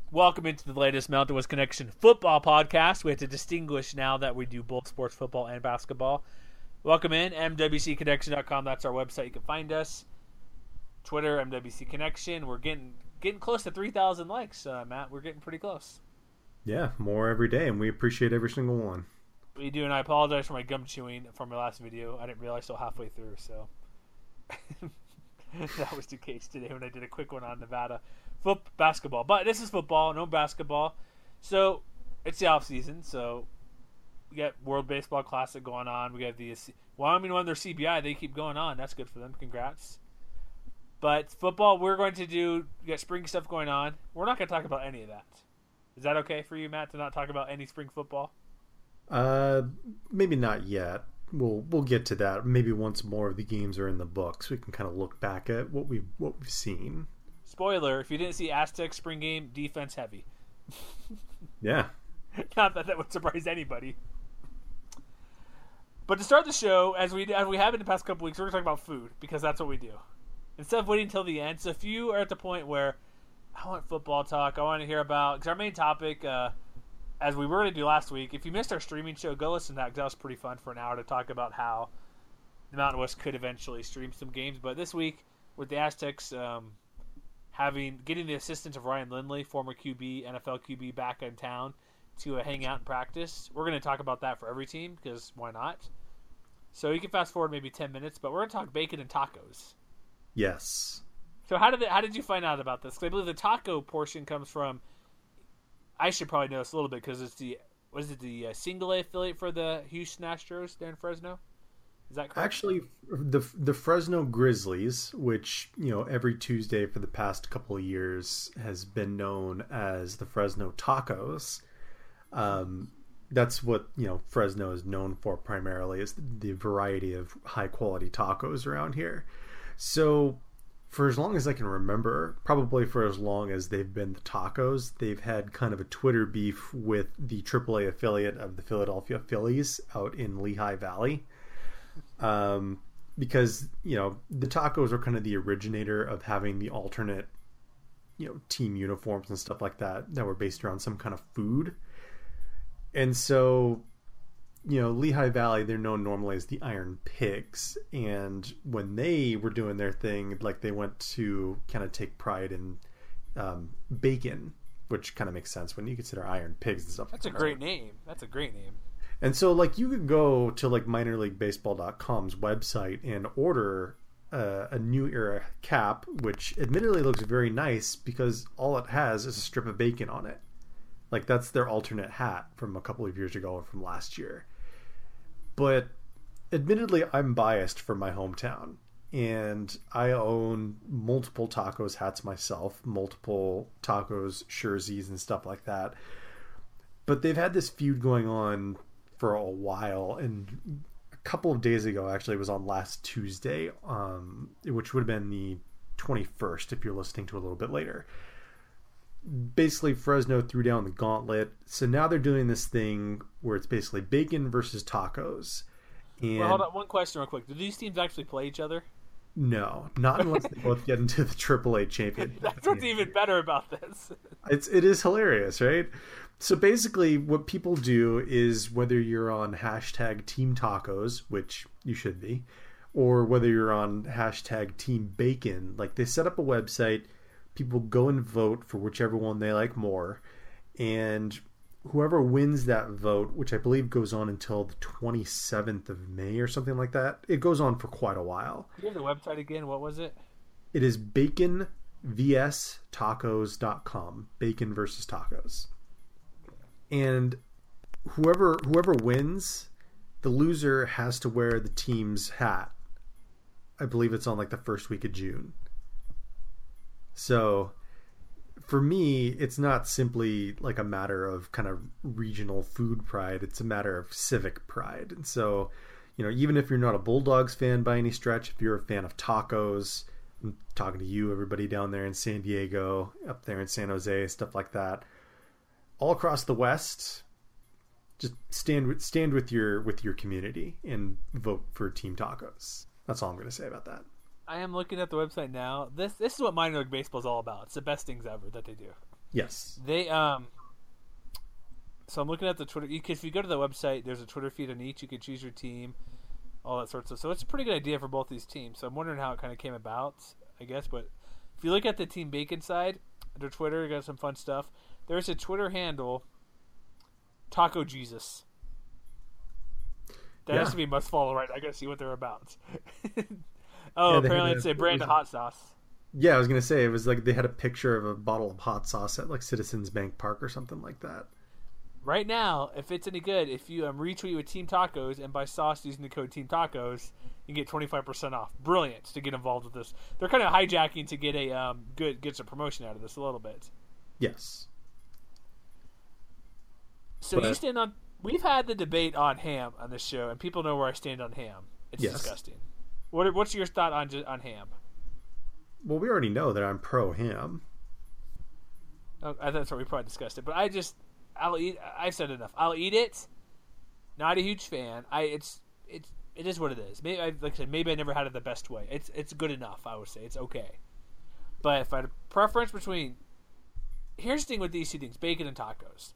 Welcome into the latest Mountain West Connection football podcast. We have to distinguish now that we do both sports, football, and basketball. Welcome in, mwcconnection.com. That's our website. You can find us. Twitter, MWC Connection. We're getting close to 3,000 likes, Matt. We're getting pretty close. Yeah, more every day, and we appreciate every single one. We do, and I apologize for my gum chewing from my last video. I didn't realize till halfway through, so that was the case today when I did a quick one on Nevada basketball. But this is football, no basketball. So it's the off season. So we got World Baseball Classic going on. We got the Wyoming won their CBI. They keep going on. That's good for them. Congrats. But football, we're going to do. We got spring stuff going on. We're not going to talk about any of that. Is that okay for you, Matt, to not talk about any spring football? Maybe not yet. We'll get to that. Maybe once more of the games are in the books, we can kind of look back at what we've seen. Spoiler: if you didn't see Aztec spring game, defense heavy. Yeah. Not that would surprise anybody. But to start the show, as we have in the past couple weeks, we're going to talk about food because that's what we do. Instead of waiting until the end. So if you are at the point where I want football talk, I want to hear about, because our main topic, as we were going to do last week, if you missed our streaming show, go listen to that because that was pretty fun for an hour to talk about how the Mountain West could eventually stream some games. But this week, with the Aztecs getting the assistance of Ryan Lindley, former QB, NFL QB, back in town to hang out and practice, we're going to talk about that for every team because why not? So you can fast forward maybe 10 minutes, but we're going to talk bacon and tacos. Yes. So how did you find out about this? Because I believe the taco portion comes from, I should probably know this a little bit because it's the single A affiliate for the Houston Astros there in Fresno? Is that correct? Actually, the Fresno Grizzlies, which, every Tuesday for the past couple of years has been known as the Fresno Tacos. That's what, Fresno is known for primarily, is the variety of high quality tacos around here. So for as long as I can remember, probably for as long as they've been the Tacos, they've had kind of a Twitter beef with the AAA affiliate of the Philadelphia Phillies out in Lehigh Valley. Because, the Tacos are kind of the originator of having the alternate, team uniforms and stuff like that were based around some kind of food. And so, Lehigh Valley, they're known normally as the Iron Pigs. And when they were doing their thing, like they went to kind of take pride in bacon, which kind of makes sense when you consider Iron Pigs and stuff. That's a great name. That's a great name. And so, you could go to, minorleaguebaseball.com's website and order a New Era cap, which admittedly looks very nice because all it has is a strip of bacon on it. That's their alternate hat from a couple of years ago or from last year. But admittedly, I'm biased for my hometown. And I own multiple Tacos hats myself, multiple Tacos jerseys and stuff like that. But they've had this feud going on for a while, and a couple of days ago, actually, it was on last Tuesday, which would have been the 21st if you're listening to a little bit later. Basically, Fresno threw down the gauntlet, so now they're doing this thing where it's basically bacon versus tacos. And well, hold on, one question real quick. Do these teams actually play each other? No, not unless they both get into the AAA championship. That's what's even better about this. It is hilarious, right? So basically what people do is, whether you're on hashtag Team Tacos, which you should be, or whether you're on hashtag Team Bacon, they set up a website, people go and vote for whichever one they like more, and whoever wins that vote, which I believe goes on until the 27th of May or something like that, it goes on for quite a while. Can you have the website again? What was it? It is baconvstacos.com. Bacon versus tacos. And whoever wins, the loser has to wear the team's hat. I believe it's on the first week of June. So for me, it's not simply a matter of kind of regional food pride. It's a matter of civic pride. And so, even if you're not a Bulldogs fan by any stretch, if you're a fan of tacos, I'm talking to you, everybody down there in San Diego, up there in San Jose, stuff like that, all across the West, just stand with your community and vote for Team Tacos. That's all I'm going to say about that. I am looking at the website now. This is what minor league baseball is all about. It's the best things ever that they do. Yes. They So I'm looking at the Twitter. If you go to the website, there's a Twitter feed on each. You can choose your team, all that sort of stuff. So it's a pretty good idea for both these teams. So I'm wondering how it kind of came about, I guess. But if you look at the Team Bacon side, their Twitter got some fun stuff. There's a Twitter handle, Taco Jesus. That has to be must follow, right? I gotta see what they're about. Apparently it's a brand of hot sauce. Yeah, I was gonna say it was like they had a picture of a bottle of hot sauce at like Citizens Bank Park or something like that. Right now, if it's any good, if you retweet with Team Tacos and buy sauce using the code Team Tacos, you get 25% off. Brilliant to get involved with this. They're kind of hijacking to get a get some promotion out of this a little bit. Yes. So you stand on. We've had the debate on ham on this show, and people know where I stand on ham. It's disgusting. What's your thought on ham? Well, we already know that I'm pro ham. Oh, that's what we probably discussed it, but I'll eat. I've said enough. I'll eat it. Not a huge fan. It is what it is. Maybe like I said, maybe I never had it the best way. It's good enough. I would say it's okay. But if I had a preference between, here's the thing with these two things: bacon and tacos.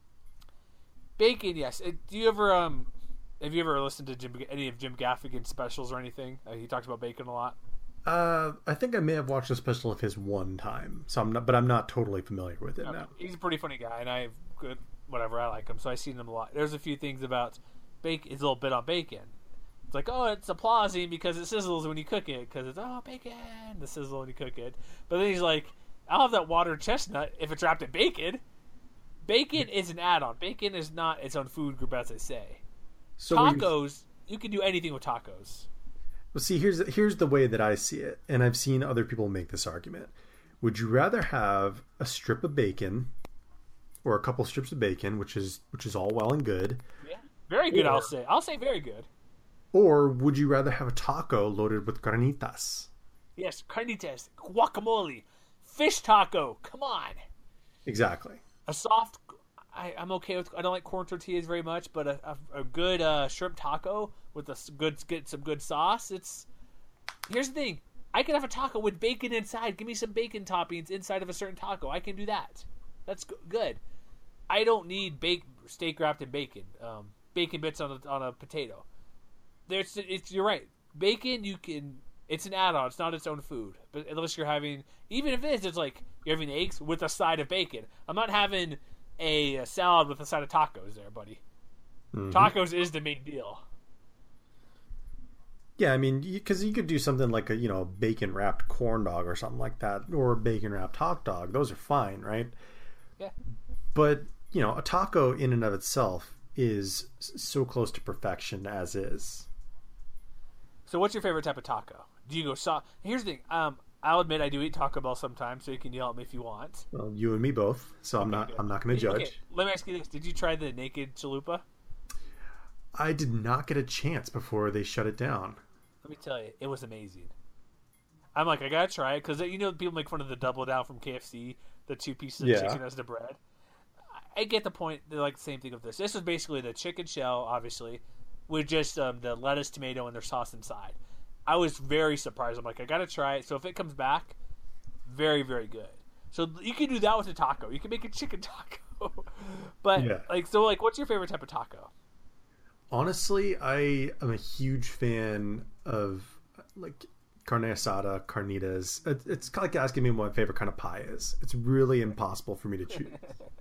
Bacon, yes. Have you ever listened to any of Jim Gaffigan's specials or anything? He talks about bacon a lot. I think I may have watched a special of his one time, so I'm not totally familiar with it now. He's a pretty funny guy, and I like him, so I've seen him a lot. There's a few things about bacon. It's a little bit on bacon. It's like, oh, it's applauding because it sizzles when you cook it, because it's bacon, the sizzle when you cook it. But then he's like, I'll have that watered chestnut if it's wrapped in bacon. Bacon is an add-on. Bacon is not its own food group, as they say. So tacos, you can do anything with tacos. Well, see, here's the way that I see it, and I've seen other people make this argument. Would you rather have a strip of bacon, or a couple strips of bacon, which is all well and good? Yeah, very good. I'll say very good. Or would you rather have a taco loaded with carnitas? Yes, carnitas, guacamole, fish taco. Come on. Exactly. A soft. I'm okay with. I don't like corn tortillas very much, but a good shrimp taco with get some good sauce. Here's the thing: I can have a taco with bacon inside. Give me some bacon toppings inside of a certain taco. I can do that. That's good. I don't need steak wrapped in bacon. Bacon bits on a potato. You're right. Bacon, you can. It's an add-on. It's not its own food. But unless you're having, even if it is, it's like you're having eggs with a side of bacon. I'm not having a salad with a side of tacos there, buddy. Mm-hmm. Tacos is the main deal. Yeah, I mean, because you could do something like a bacon wrapped corn dog or something like that, or a bacon wrapped hot dog. Those are fine, right? Yeah. But a taco in and of itself is so close to perfection as is. So, what's your favorite type of taco? Do you go soft? Here's the thing. I'll admit I do eat Taco Bell sometimes, so you can yell at me if you want. Well, you and me both, so I'm not going to judge. Okay, let me ask you this: did you try the naked chalupa? I did not get a chance before they shut it down. Let me tell you, it was amazing. I'm like, I gotta try it because people make fun of the double down from KFC, the 2 pieces of chicken as the bread. I get the point. They're like the same thing with this. This was basically the chicken shell, obviously, with just the lettuce, tomato, and their sauce inside. I was very surprised. I'm like, I gotta try it. So if it comes back, very, very good. So you can do that with a taco. You can make a chicken taco. But what's your favorite type of taco? Honestly, I am a huge fan of like carne asada, carnitas. It's kind of like asking me what my favorite kind of pie is. It's really impossible for me to choose.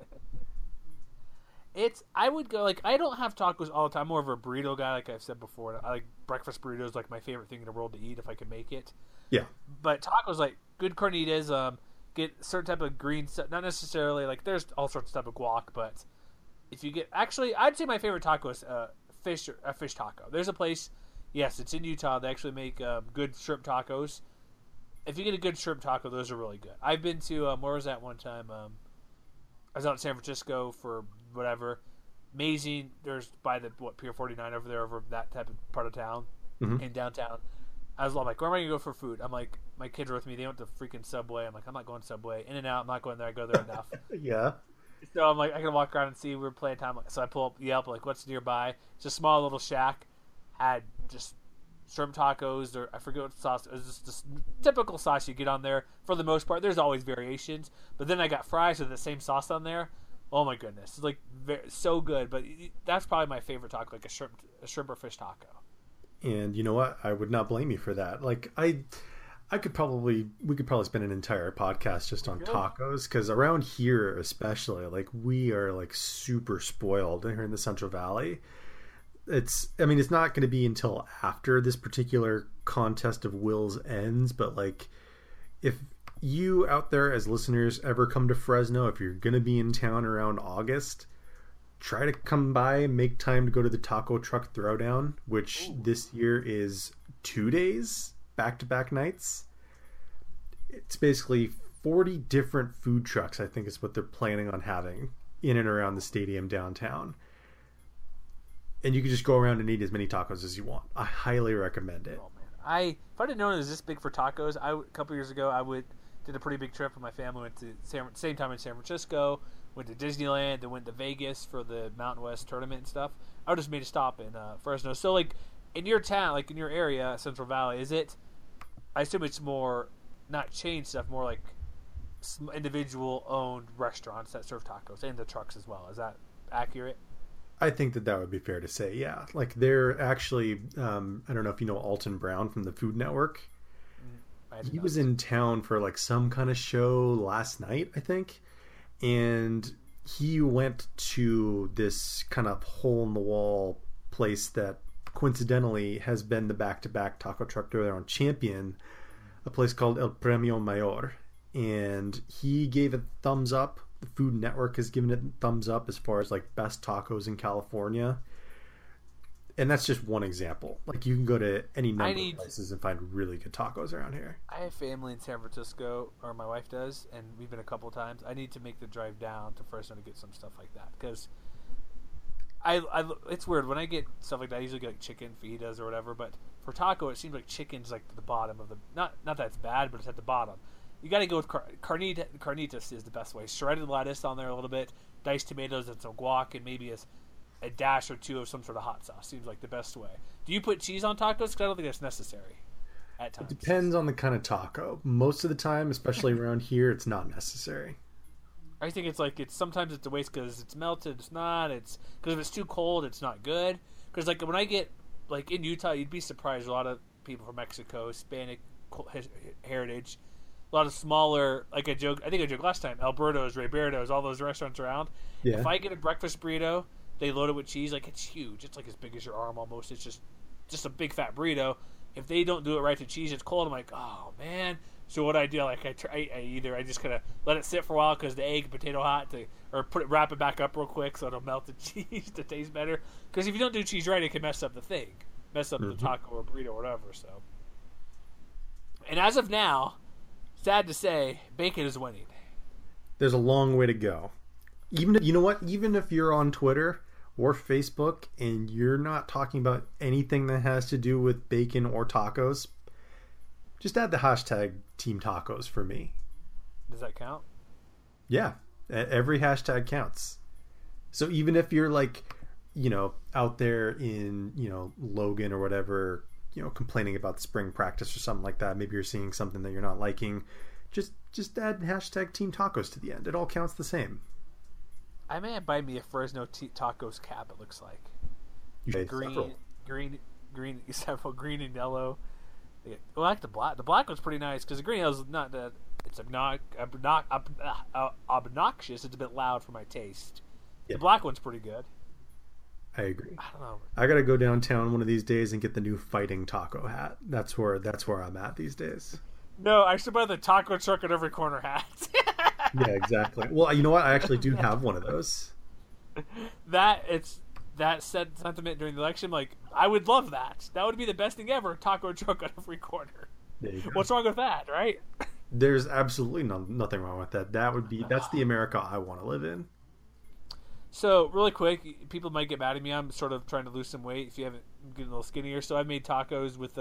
I would go I don't have tacos all the time. I'm more of a burrito guy, like I've said before. I like breakfast burritos, like my favorite thing in the world to eat if I can make it. Yeah. But tacos, like good carnitas, get certain type of green stuff. Not necessarily there's all sorts of type of guac, but if you get I'd say my favorite taco is a fish taco. There's a place, yes, it's in Utah. They actually make good shrimp tacos. If you get a good shrimp taco, those are really good. I've been to where was that one time? I was out in San Francisco for whatever. Amazing. There's by the Pier 49 over there, over that type of part of town, in downtown. I was like, where am I gonna go for food? I'm like, my kids are with me. They went to freaking Subway. I'm like, I'm not going Subway. In-N-Out. I'm not going there. I go there enough. Yeah. So I'm like, I can walk around and see. We're playing time. So I pull up Yelp. Like, what's nearby? It's a small little shack. Had just shrimp tacos, or I forget what sauce. It's just this typical sauce you get on there for the most part. There's always variations, but then I got fries with the same sauce on there. Oh my goodness, it's like so good. But that's probably my favorite taco, like a shrimp or fish taco. And you know what? I would not blame you for that. Like we could probably spend an entire podcast just on tacos, because around here especially, like, we are like super spoiled here in the Central Valley. It's not going to be until after this particular contest of wills ends, but like, if you out there as listeners ever come to Fresno, if you're going to be in town around August, try to come by, make time to go to the Taco Truck Throwdown, which this year is 2 days, back-to-back nights. It's basically 40 different food trucks, I think is what they're planning on having in and around the stadium downtown. And you can just go around and eat as many tacos as you want. I highly recommend it. Oh, man. If I didn't know it was this big for tacos, a couple years ago, did a pretty big trip with my family. Went to same time in San Francisco, went to Disneyland, then went to Vegas for the Mountain West tournament and stuff. I just made a stop in Fresno. So, like, in your town, like in your area, Central Valley, is it? I assume it's more not chain stuff, more like individual-owned restaurants that serve tacos, and the trucks as well. Is that accurate? I think that would be fair to say, yeah. Like, they're actually, I don't know if you know Alton Brown from the Food Network. He was in town for like some kind of show last night, I think. And he went to this kind of hole-in-the-wall place that coincidentally has been the back-to-back taco truck throwdown champion, a place called El Premio Mayor. And he gave it thumbs up. The Food Network has given it thumbs up as far as like best tacos in California. And that's just one example. Like, you can go to any number of places and find really good tacos around here. I have family in San Francisco, or my wife does, and we've been a couple of times. I need to make the drive down to Fresno to get some stuff like that, because it's weird. When I get stuff like that, I usually get like chicken fajitas or whatever, but for taco, it seems like chicken's like the bottom of the... Not that it's bad, but it's at the bottom. You got to go with carnitas is the best way. Shredded lettuce on there a little bit, diced tomatoes and some guac, and maybe a dash or two of some sort of hot sauce. Seems like the best way. Do you put cheese on tacos? Because I don't think that's necessary at times. It depends on the kind of taco. Most of the time, especially around here, it's not necessary. I think sometimes it's a waste because it's melted. It's not. It's because if it's too cold, it's not good. Because like when I get like in Utah, you'd be surprised. A lot of people from Mexico, Hispanic heritage, a lot of smaller. Like I think I joked last time. Alberto's, Rayberto's, all those restaurants around. Yeah. If I get a breakfast burrito, they load it with cheese. Like, it's huge. It's like as big as your arm almost. It's just a big fat burrito. If they don't do it right to cheese, it's cold. I'm like, oh man. So what I do, like I just kind of let it sit for a while because the egg and potato hot, or wrap it back up real quick so it'll melt the cheese to taste better. Because if you don't do cheese right, it can mess up the thing, mess up the taco or burrito or whatever. So, and as of now, sad to say, bacon is winning. There's a long way to go. Even if you're on Twitter or Facebook and you're not talking about anything that has to do with bacon or tacos, just add the hashtag Team Tacos for me. Does that count? Yeah. Every hashtag counts. So even if you're like, out there in, Logan or whatever, complaining about the spring practice or something like that, maybe you're seeing something that you're not liking, just add hashtag Team Tacos to the end. It all counts the same. I may buy me a Fresno Tacos cap. It looks like green, several green and yellow. I like the black. The black one's pretty nice because the green is not that. It's obnoxious. It's a bit loud for my taste. Yeah. The black one's pretty good. I agree. I don't know. I gotta go downtown one of these days and get the new fighting taco hat. That's where I'm at these days. No, I should buy the taco truck at every corner hat. Yeah, exactly. Well, you know what? I actually do have one of those. That said sentiment during the election. Like, I would love that. That would be the best thing ever. Taco truck on every corner. What's wrong with that, right? There's absolutely nothing wrong with that. That's the America I want to live in. So, really quick, people might get mad at me. I'm sort of trying to lose some weight. If you haven't, getting a little skinnier. So I made tacos with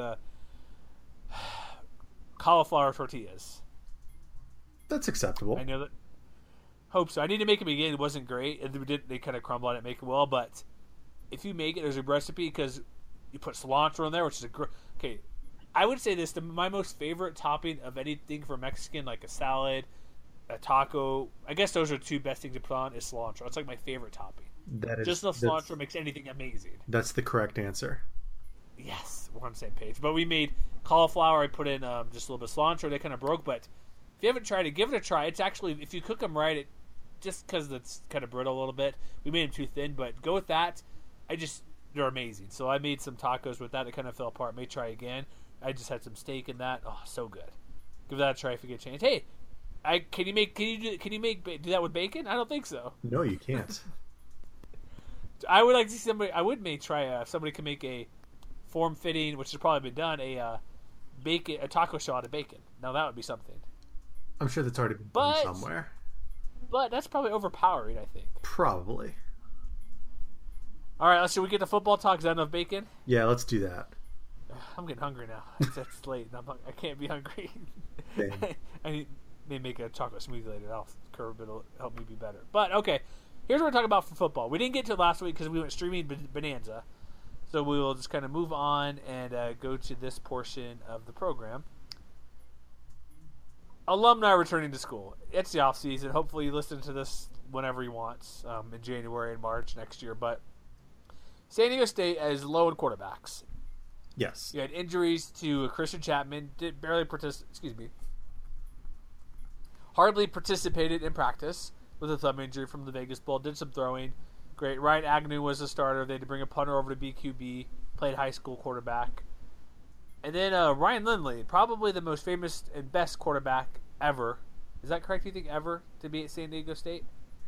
cauliflower tortillas. That's acceptable. I know that. Hope so. I need to make them again. It wasn't great. They kind of crumble on it, make it well. But if you make it, there's a recipe because you put cilantro in there, which is okay, I would say this: my most favorite topping of anything for Mexican, like a salad, a taco. I guess those are two best things to put on is cilantro. It's like my favorite topping. Just the cilantro makes anything amazing. That's the correct answer. Yes, we're on the same page. But we made cauliflower. I put in just a little bit of cilantro. They kind of broke, but if you haven't tried it, give it a try. It's actually, if you cook them right, just because it's kind of brittle a little bit, we made them too thin. But go with that. They're amazing. So I made some tacos with that. It kind of fell apart. May try again. I just had some steak in that. Oh, so good. Give that a try if you get a chance. Hey, can you do that with bacon? I don't think so. No, you can't. I would like to see somebody. I would try if somebody can make a form-fitting, which has probably been done, a taco shell out of bacon. Now that would be something. I'm sure that's already been done somewhere. But that's probably overpowering, I think. Probably. All right, should we get to football talk? Is that enough bacon? Yeah, let's do that. I'm getting hungry now. It's late. And I can't be hungry. I may make a chocolate smoothie later. That'll curb. It'll help me be better. But okay, here's what we're talking about for football. We didn't get to it last week because we went streaming bonanza. So we will just kind of move on and go to this portion of the program. Alumni returning to school. It's the off season. Hopefully you listen to this whenever you want, in January and March next year. But San Diego State is low in quarterbacks. Yes. You had injuries to Christian Chapman. Hardly participated in practice with a thumb injury from the Vegas Bowl. Did some throwing. Great. Ryan Agnew was the starter. They had to bring a punter over to BQB. Played high school quarterback. And then Ryan Lindley, probably the most famous and best quarterback ever. Is that correct, you think, ever to be at San Diego State?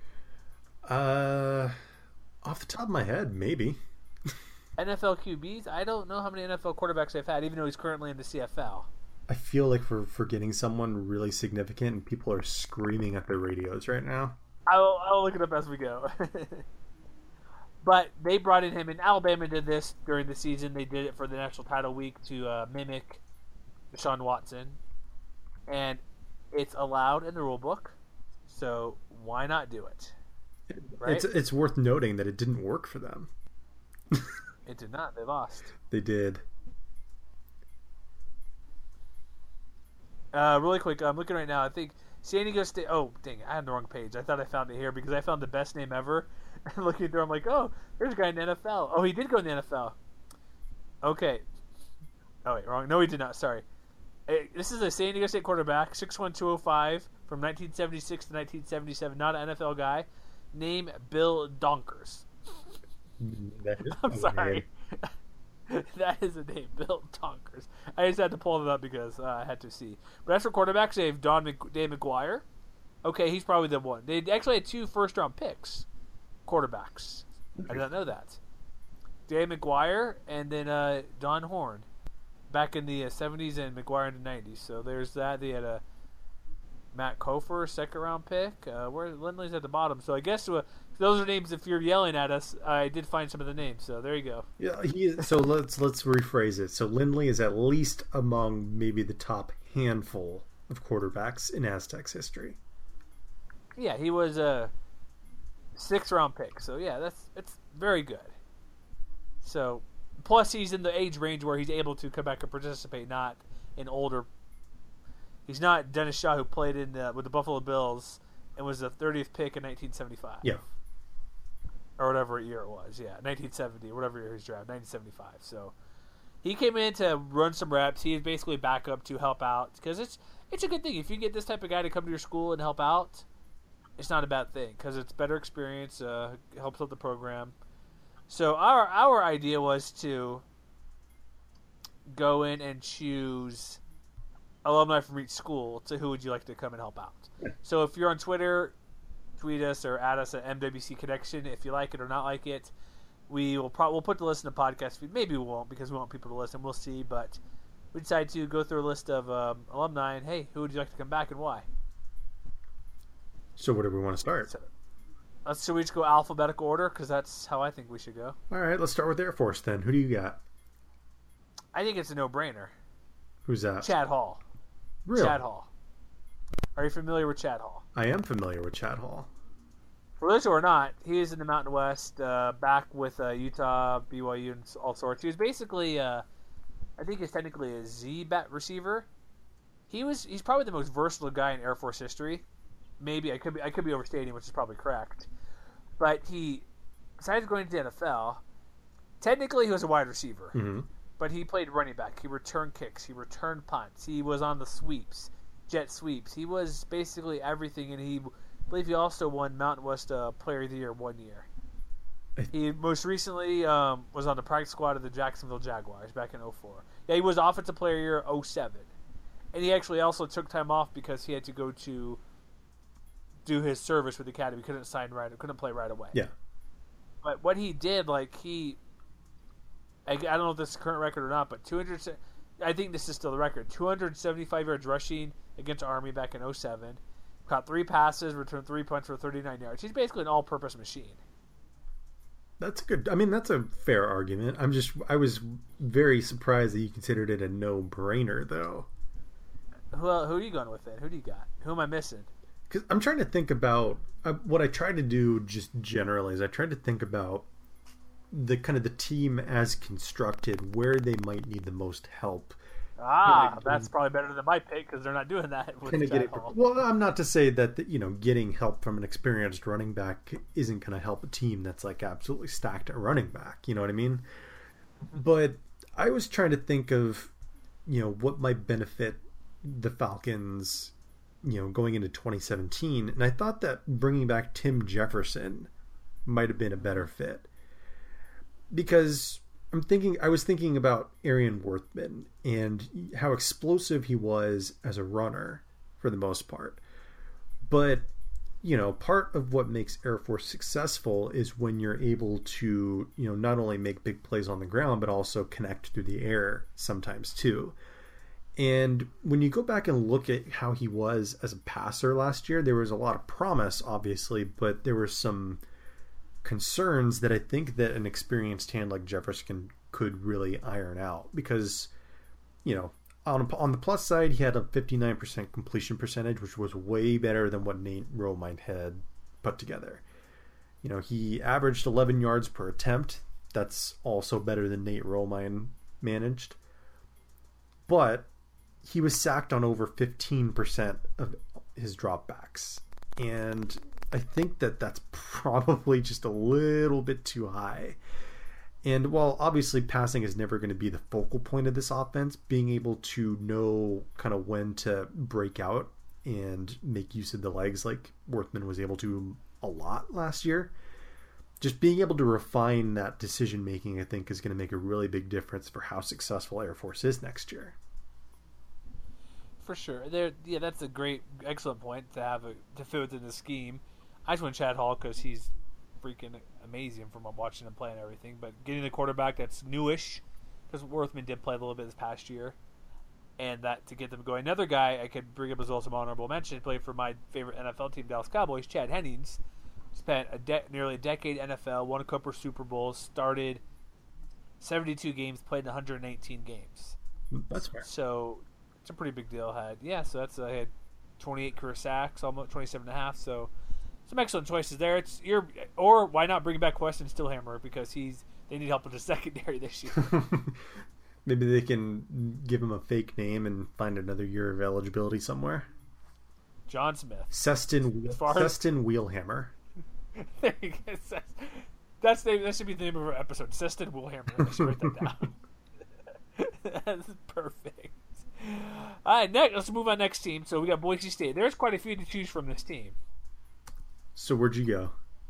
Off the top of my head, maybe. NFL QBs? I don't know how many NFL quarterbacks they've had, even though he's currently in the CFL. I feel like we're forgetting someone really significant, and people are screaming at their radios right now. I'll look it up as we go. But they brought in him, and Alabama did this during the season. They did it for the national title week to mimic Deshaun Watson. And it's allowed in the rule book, so why not do it? Right? It's worth noting that it didn't work for them. It did not. They lost. They did. Really quick, I'm looking right now. I think San Diego State... Oh, dang, I had the wrong page. I thought I found it here because I found the best name ever. And looking through, I'm like, oh, there's a guy in the NFL. Oh, he did go in the NFL. Okay. Oh, wait, wrong. No, he did not. Sorry. This is a San Diego State quarterback, 6'1", 205, from 1976 to 1977. Not an NFL guy. Name Bill Donkers. I'm sorry. That is a name, Bill Donkers. I just had to pull it up because I had to see. But as for quarterbacks, they have Dan McGuire. Okay, he's probably the one. They actually had 2 first-round picks, quarterbacks. I did not know that. Dan McGuire and then Don Horn back in the 70s and McGuire in the 90s. So there's that. They had a Matt Kofor, second-round pick. Where Lindley's at the bottom. So I guess those are names. If you're yelling at us, I did find some of the names. So there you go. Yeah. So let's rephrase it. So Lindley is at least among maybe the top handful of quarterbacks in Aztecs history. Yeah, he was a 6th-round pick. So yeah, it's very good. So plus he's in the age range where he's able to come back and participate, not in older. He's not Dennis Shaw, who played with the Buffalo Bills and was the 30th pick in 1975. Yeah. Or whatever year it was. Yeah, 1970, whatever year he was drafted, 1975. So he came in to run some reps. He is basically backup to help out because it's a good thing. If you get this type of guy to come to your school and help out, it's not a bad thing because it's better experience, helps out the program. So our idea was to go in and choose alumni from each school to who would you like to come and help out. So if you're on Twitter, tweet us or add us at MWC Connection if you like it or not like it. We'll put the list in the podcast feed. Maybe we won't because we want people to listen. We'll see. But we decided to go through a list of alumni and, hey, who would you like to come back and why? So where do we want to start? Should we just go alphabetical order? Because that's how I think we should go. All right, let's start with Air Force then. Who do you got? I think it's a no-brainer. Who's that? Chad Hall. Really? Chad Hall. Are you familiar with Chad Hall? I am familiar with Chad Hall. For those who are not, he is in the Mountain West, back with Utah, BYU, and all sorts. He was basically I think is technically a Z-bat receiver. He's probably the most versatile guy in Air Force history. Maybe I could be overstating, which is probably correct. But besides going to the NFL, technically he was a wide receiver. Mm-hmm. But he played running back. He returned kicks. He returned punts. He was on the sweeps, jet sweeps. He was basically everything, and I believe he also won Mountain West Player of the Year 1 year. He most recently was on the practice squad of the Jacksonville Jaguars back in 2004. Yeah, he was Offensive Player of the Year 2007. And he actually also took time off because he had to go to do his service with the academy. Couldn't play right away. Yeah. But what he did, I don't know if this is a current record or not, but I think this is still the record. 275 yards rushing against Army back in 2007. Caught 3 passes, returned 3 punts for 39 yards. He's basically an all-purpose machine. That's good. I mean, that's a fair argument. I was very surprised that you considered it a no-brainer, though. Who are you going with then? Who do you got? Who am I missing? Because I'm trying to think about what I tried to do just generally is I tried to think about the kind of the team as constructed, where they might need the most help. That's probably better than my pick because they're not doing that. Well, I'm not to say that getting help from an experienced running back isn't going to help a team that's like absolutely stacked at running back. You know what I mean? But I was trying to think of what might benefit the Falcons, going into 2017, and I thought that bringing back Tim Jefferson might have been a better fit. Because I was thinking about Arian Worthman and how explosive he was as a runner for the most part. But, part of what makes Air Force successful is when you're able to, not only make big plays on the ground, but also connect through the air sometimes too. And when you go back and look at how he was as a passer last year, there was a lot of promise, obviously, but there were some concerns that I think that an experienced hand like Jefferson could really iron out because, on the plus side, he had a 59% completion percentage, which was way better than what Nate Romine had put together. He averaged 11 yards per attempt. That's also better than Nate Romine managed. But he was sacked on over 15% of his dropbacks. And I think that that's probably just a little bit too high. And while obviously passing is never going to be the focal point of this offense, being able to know kind of when to break out and make use of the legs like Worthman was able to a lot last year, just being able to refine that decision making, I think, is going to make a really big difference for how successful Air Force is next year. For sure. That's a excellent point to fit within the scheme. I just went Chad Hall because he's freaking amazing from watching him play and everything. But getting a quarterback that's newish, because Worthman did play a little bit this past year, and that to get them going. Another guy I could bring up as well as an honorable mention, played for my favorite NFL team, Dallas Cowboys, Chad Hennings. Spent nearly a decade NFL, won a couple of Super Bowls, started 72 games, played in 118 games. That's fair. So it's a pretty big deal. I had 28 career sacks, almost 27.5. So some excellent choices there. Or why not bring back Weston Stillhammer because they need help with the secondary this year. Maybe they can give him a fake name and find another year of eligibility somewhere. John Smith. Seston Wheelhammer. There you go. That should be the name of our episode. Seston Wheelhammer. I should write that down. That's perfect. All right, let's move on next team. So we got Boise State. There's quite a few to choose from this team. So where'd you go?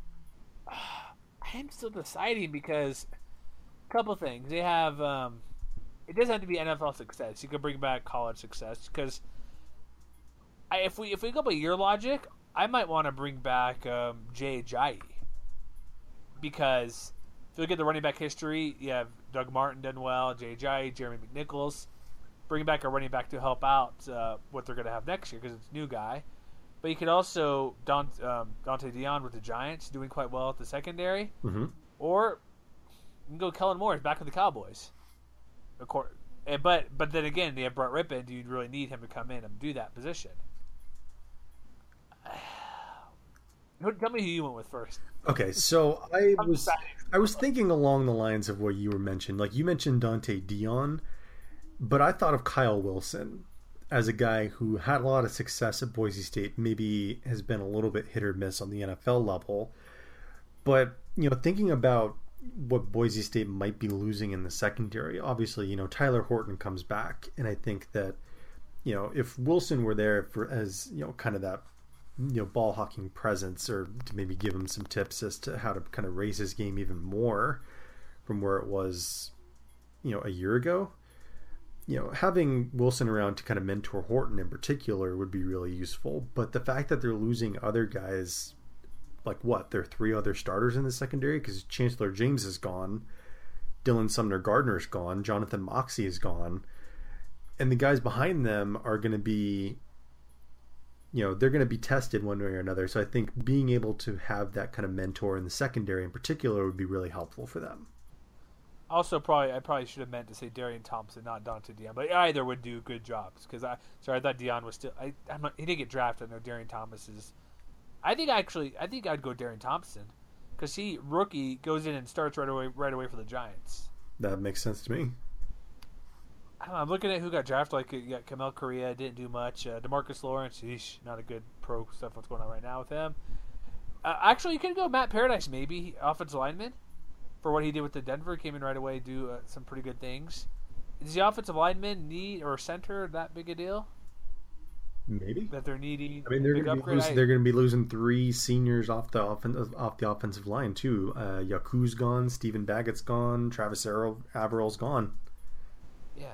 I am still deciding because a couple things. They have it doesn't have to be NFL success. You could bring back college success because if we go by your logic, I might want to bring back Jay Ajayi because if you look at the running back history, you have Doug Martin done well, Jay Ajayi, Jeremy McNichols. Bring back a running back to help out what they're going to have next year because it's a new guy. But you could also Dante Dion with the Giants doing quite well at the secondary. Mm-hmm. Or you can go Kellen Moore back with the Cowboys. Of course, but then again, they have Brett Rippon. Do you really need him to come in and do that position? Tell me who you went with first. Okay, so I was thinking along the lines of what you were mentioning. Like you mentioned Dante Dion. But I thought of Kyle Wilson as a guy who had a lot of success at Boise State, maybe has been a little bit hit or miss on the NFL level. But, thinking about what Boise State might be losing in the secondary, obviously, Tyler Horton comes back. And I think that, if Wilson were there as, kind of that, ball hawking presence, or to maybe give him some tips as to how to kind of raise his game even more from where it was, a year ago, having Wilson around to kind of mentor Horton in particular would be really useful. But the fact that they're losing other guys, like there are 3 other starters in the secondary, because Chancellor James is gone, Dylan Sumner Gardner's gone, Jonathan Moxie is gone, and the guys behind them are going to be, they're going to be tested one way or another. So I think being able to have that kind of mentor in the secondary in particular would be really helpful for them. Also, I probably should have meant to say Darian Thompson, not Dante Dion, but either would do good jobs. Because I thought Dion was still. He didn't get drafted. I know Darian Thomas is. I think I'd go Darian Thompson, because rookie goes in and starts right away for the Giants. That makes sense to me. I'm looking at who got drafted. Like, you got Kamel Correa, didn't do much. DeMarcus Lawrence, not a good pro stuff. What's going on right now with him? Actually, you could go Matt Paradise, maybe offensive lineman. For what he did with the Denver, came in right away, do some pretty good things. Is the offensive lineman or center that big a deal? Maybe that they're needing. I mean, they're going to be losing 3 seniors off the offensive line too. Yaku's gone, Stephen Baggett's gone, Travis Averill's gone. Yeah,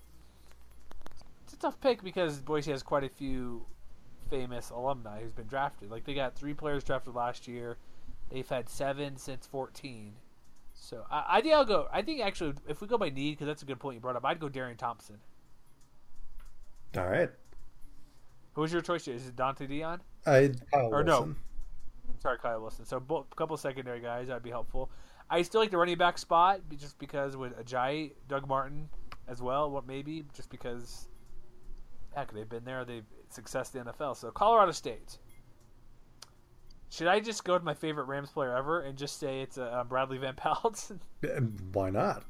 it's a tough pick because Boise has quite a few famous alumni who's been drafted. Like, they got 3 players drafted last year. They've had 7 since 14. So I think I'll go. I think actually, if we go by need, because that's a good point you brought up, I'd go Darian Thompson. All right. Who was your choice? Is it Dante Dion? Kyle or Wilson. No? Sorry, Kyle Wilson. So a couple of secondary guys that'd be helpful. I still like the running back spot just because with Ajayi, Doug Martin as well. What maybe just because, heck, they've been there. They've success in the NFL. So Colorado State. Should I just go to my favorite Rams player ever and just say it's Bradley Van Pelt? Why not?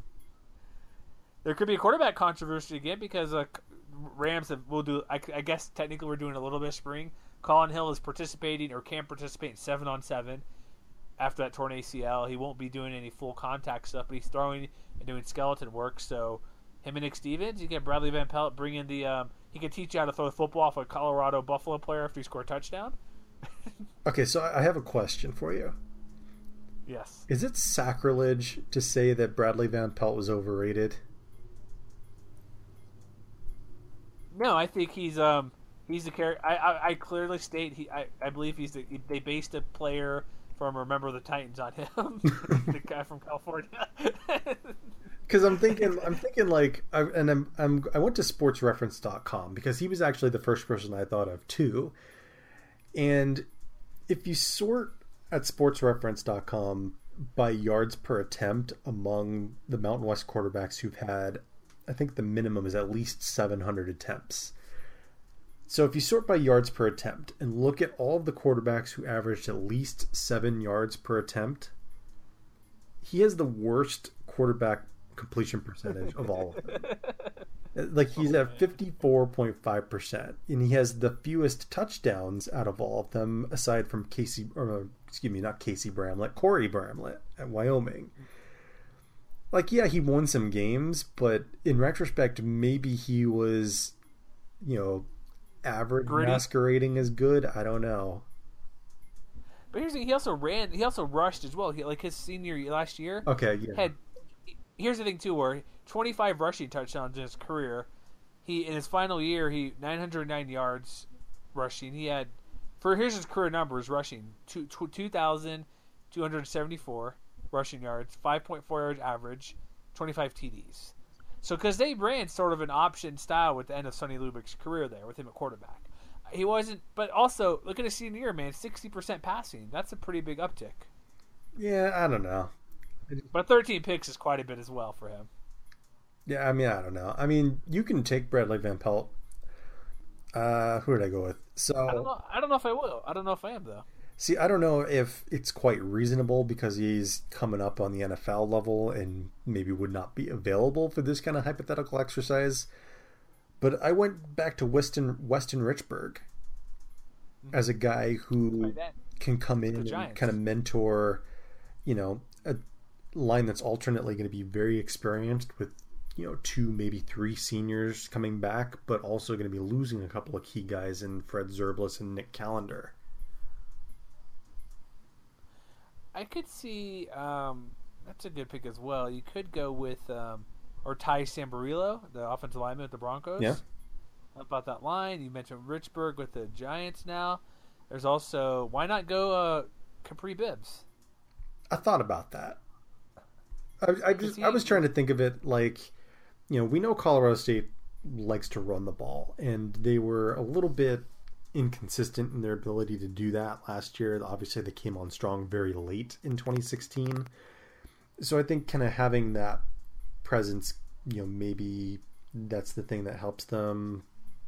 There could be a quarterback controversy again because Rams will do. I guess technically we're doing a little bit of spring. Colin Hill is participating or can participate in 7-on-7 after that torn ACL. He won't be doing any full contact stuff, but he's throwing and doing skeleton work. So him and Nick Stevens, you get Bradley Van Pelt, bring in the. He can teach you how to throw the football off a Colorado Buffalo player after he scored a touchdown. Okay, so I have a question for you. Yes. Is it sacrilege to say that Bradley Van Pelt was overrated? No, I think he's the character. I clearly state I believe they based a player from Remember the Titans on him, the guy from California. Because I'm thinking like, I went to sportsreference.com because he was actually the first person I thought of too. And if you sort at sportsreference.com by yards per attempt among the Mountain West quarterbacks who've had, I think the minimum is at least 700 attempts. So if you sort by yards per attempt and look at all of the quarterbacks who averaged at least 7 yards per attempt, he has the worst quarterback completion percentage of all of them. Like, he's at 54.5%, and he has the fewest touchdowns out of all of them, aside from Corey Bramlett at Wyoming. Like, yeah, he won some games, but in retrospect, maybe he was, average, gritty, masquerading as good. I don't know. But here's the thing, he also rushed as well. His senior year last year. Okay, yeah. Here's the thing too, where 25 rushing touchdowns in his career. In his final year, 909 yards rushing. He had, here's his career numbers rushing: 2,274 rushing yards, 5.4 yards average, 25 TDs. So because they ran sort of an option style with the end of Sonny Lubbock's career there with him at quarterback. He wasn't, but also look at his senior year, man, 60% passing. That's a pretty big uptick. Yeah, I don't know. But 13 picks is quite a bit as well for him. Yeah, I mean, I don't know. I mean, you can take Bradley Van Pelt. Who did I go with? So I don't know if I will. I don't know if I am, though. See, I don't know if it's quite reasonable because he's coming up on the NFL level and maybe would not be available for this kind of hypothetical exercise. But I went back to Weston Richburg as a guy who can come in and kind of mentor, a line that's alternately going to be very experienced with, 2, maybe 3 seniors coming back, but also going to be losing a couple of key guys in Fred Zerblis and Nick Callender. I could see that's a good pick as well. You could go with or Ty Sambarillo, the offensive lineman with the Broncos. Yeah. How about that line? You mentioned Richburg with the Giants now. There's also, why not go Capri Bibbs? I thought about that. I was trying to think of it like, we know Colorado State likes to run the ball, and they were a little bit inconsistent in their ability to do that last year. Obviously, they came on strong very late in 2016. So I think kind of having that presence, maybe that's the thing that helps them,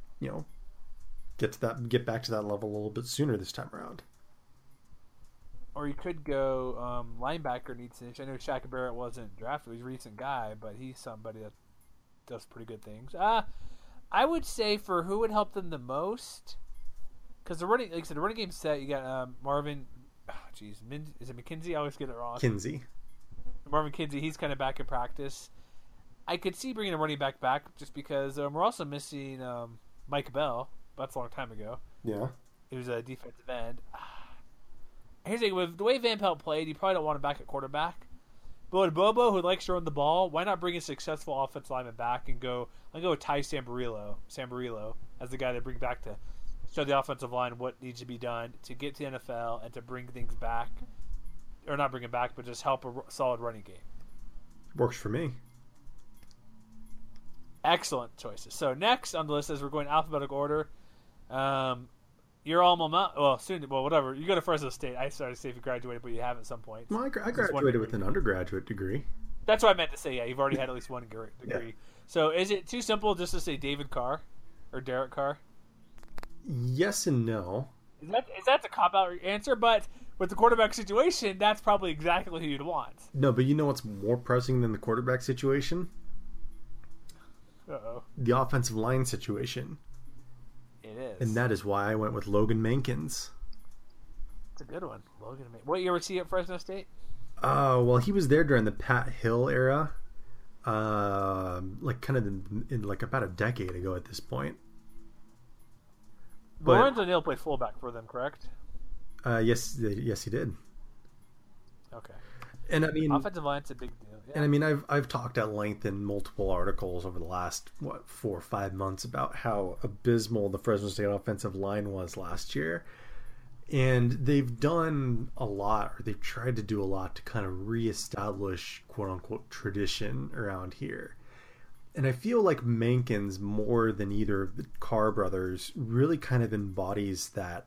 get back to that level a little bit sooner this time around. Or you could go linebacker needs to. I know Shaq Barrett wasn't drafted; he's a recent guy, but he's somebody that does pretty good things. I would say for who would help them the most, because the running, like I said, the running game set. You got Marvin. Is it McKenzie? I always get it wrong. Kinsey. Marvin Kinsey. He's kind of back in practice. I could see bringing a running back just because we're also missing Mike Bell. That's a long time ago. Yeah. He was a defensive end. Here's the thing, with the way Van Pelt played, you probably don't want him back at quarterback. But with Bobo, who likes to run the ball, why not bring a successful offensive lineman back and go with Ty Sambarillo as the guy they bring back to show the offensive line what needs to be done to get to the NFL and to bring things back. Or not bring it back, but just help a solid running game. Works for me. Excellent choices. So next on the list, as we're going alphabetical order, your alma mater, whatever. You go to Fresno State. I started to say if you graduated, but you have at some point. Well, I graduated with an undergraduate degree. That's what I meant to say. Yeah, you've already had at least one degree. Yeah. So is it too simple just to say David Carr or Derek Carr? Yes and no. Is that the cop-out answer? But with the quarterback situation, that's probably exactly who you'd want. No, but you know what's more pressing than the quarterback situation? Uh-oh. The offensive line situation. It is. And that is why I went with Logan Mankins. It's a good one. Logan Mankins. What year was he at Fresno State? Well, he was there during the Pat Hill era. Like kind of in like about a decade ago at this point. Lawrence O'Neal played fullback for them, correct? Yes, he did. Okay. And I mean, offensive line's a big deal. Yeah. And I mean, I've talked at length in multiple articles over the last 4 or 5 months about how abysmal the Fresno State offensive line was last year, and they've done a lot, or they've tried to do a lot to kind of reestablish "quote unquote" tradition around here. And I feel like Mankins, more than either of the Carr brothers, really kind of embodies that,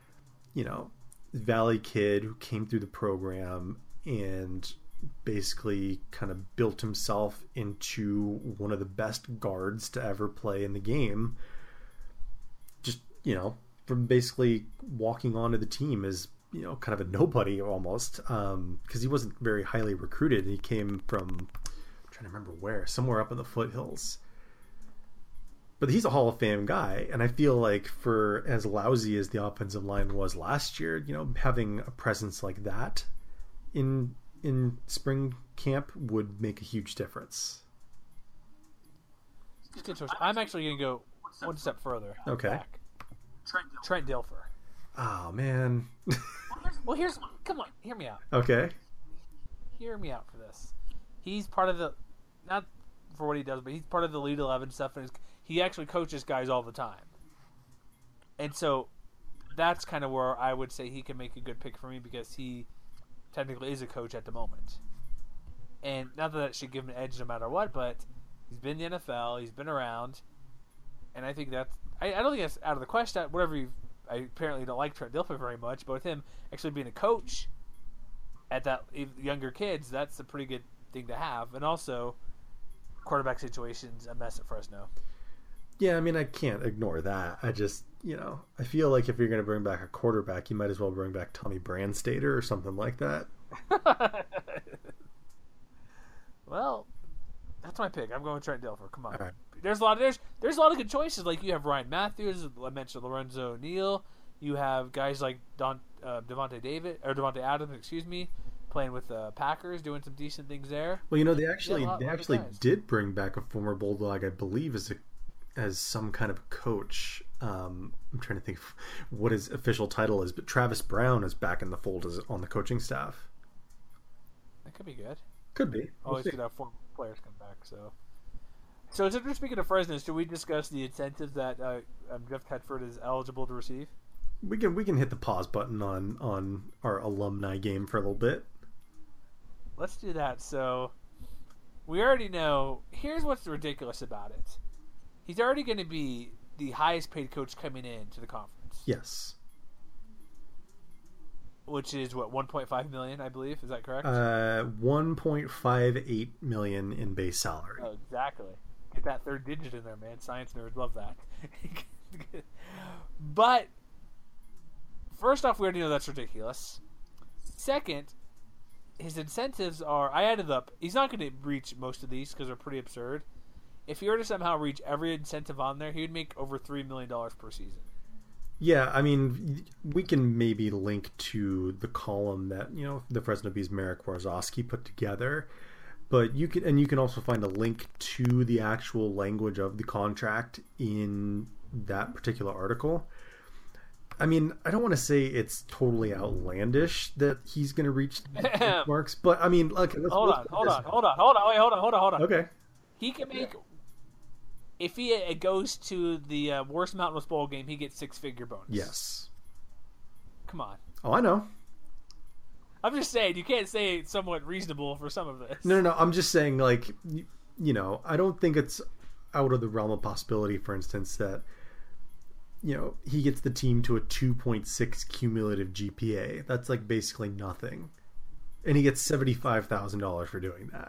Valley kid who came through the program and basically kind of built himself into one of the best guards to ever play in the game. Just, from basically walking onto the team as, kind of a nobody almost, because he wasn't very highly recruited. He came from, I'm trying to remember where, somewhere up in the foothills. But he's a Hall of Fame guy, and I feel like for as lousy as the offensive line was last year, having a presence like that in spring camp would make a huge difference. I'm actually going to go one step further. Okay. Back. Trent Dilfer. Oh, man. Well, come on, hear me out. Okay. Hear me out for this. He's part of the, not for what he does, but he's part of the Elite 11 stuff, and he actually coaches guys all the time. And so that's kind of where I would say he can make a good pick for me, because he technically is a coach at the moment. And not that that should give him an edge no matter what, but he's been in the NFL, he's been around, and I think that's, I don't think that's out of the question. I apparently don't like Trent Dilfer very much, but with him actually being a coach at that younger kids, that's a pretty good thing to have. And also, quarterback situation's a mess at Fresno. Yeah, I mean, I can't ignore that. I just, I feel like if you're going to bring back a quarterback, you might as well bring back Tommy Brandstater or something like that. Well, that's my pick. I'm going with Trent Dilfer. Come on. All right. There's a lot of good choices. Like you have Ryan Matthews. I mentioned Lorenzo O'Neal. You have guys like Devontae Adams. Excuse me, playing with the Packers, doing some decent things there. Well, they actually did bring back a former Bulldog, I believe, as some kind of coach. I'm trying to think of what his official title is, but Travis Brown is back in the fold on the coaching staff. That could be good. Could be. Always good to have former players come back. So speaking of Fresno, should we discuss the incentives that Jeff Tedford is eligible to receive? We can hit the pause button on our alumni game for a little bit. Let's do that. So we already know. Here's what's ridiculous about it. He's already going to be the highest paid coach coming into the conference. Yes. Which is what, $1.5 million, I believe. Is that correct? $1.58 million in base salary. Oh, exactly. Get that third digit in there, man. Science nerds love that. But first off, we already know that's ridiculous. Second, his incentives are, I added up, he's not going to reach most of these because they're pretty absurd. If he were to somehow reach every incentive on there, he would make over $3 million per season. Yeah, I mean, we can maybe link to the column that, the Fresno Bee's Marek Warzowski put together. But you can also find a link to the actual language of the contract in that particular article. I mean, I don't want to say it's totally outlandish that he's going to reach the marks, but I mean, okay, hold on. Okay. He can make, if he goes to the worst Mountain West Bowl game, he gets six-figure bonus. Yes. Come on. Oh, I know. I'm just saying, you can't say it's somewhat reasonable for some of this. No. I'm just saying, like, I don't think it's out of the realm of possibility, for instance, that, he gets the team to a 2.6 cumulative GPA. That's, like, basically nothing. And he gets $75,000 for doing that.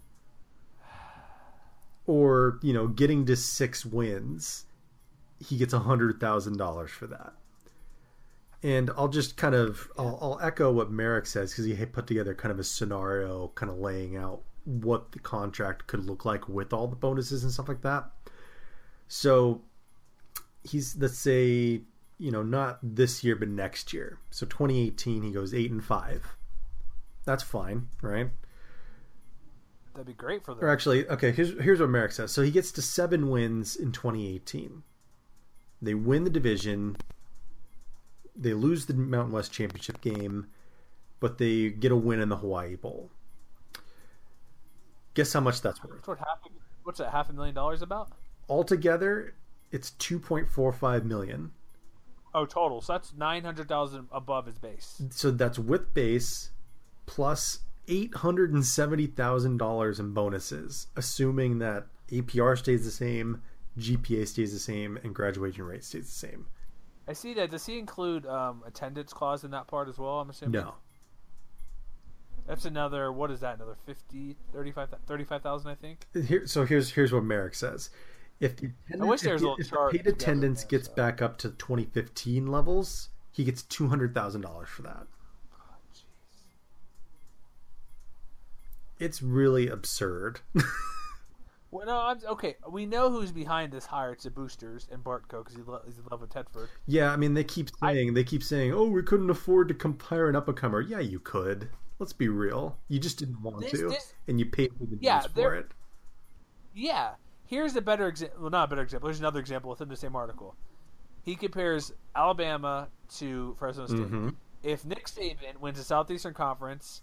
Or, getting to 6 wins, he gets $100,000 for that. And I'll just kind of, I'll echo what Marek says, because he put together kind of a scenario kind of laying out what the contract could look like with all the bonuses and stuff like that. So he's, let's say, not this year, but next year. So 2018, he goes 8-5. That's fine, right? That'd be great for them. Or actually, okay, here's what Marek says. So he gets to 7 wins in 2018. They win the division. They lose the Mountain West Championship game, but they get a win in the Hawaii Bowl. Guess how much that's worth? What's that, $500,000 about? Altogether, it's $2.45 million. Oh, total. So that's $900,000 above his base. So that's with base plus $870,000 in bonuses, assuming that APR stays the same, GPA stays the same, and graduation rate stays the same. I see that. Does he include attendance clause in that part as well, I'm assuming? No. That's another, what is that, another 35,000, I think? Here's what Marek says. If the paid attendance gets back up to 2015 levels, he gets $200,000 for that. Oh, jeez. It's really absurd. Well, no, okay. We know who's behind this hire. It's the boosters and Bartco because he's in love with Tedford. Yeah, I mean they keep saying, "Oh, we couldn't afford to hire an up-and-comer." Yeah, you could. Let's be real. You just didn't want to, and you paid for the news for it. Yeah. Here's a better example. Well, not a better example. Here's another example within the same article. He compares Alabama to Fresno State. Mm-hmm. If Nick Saban wins the Southeastern Conference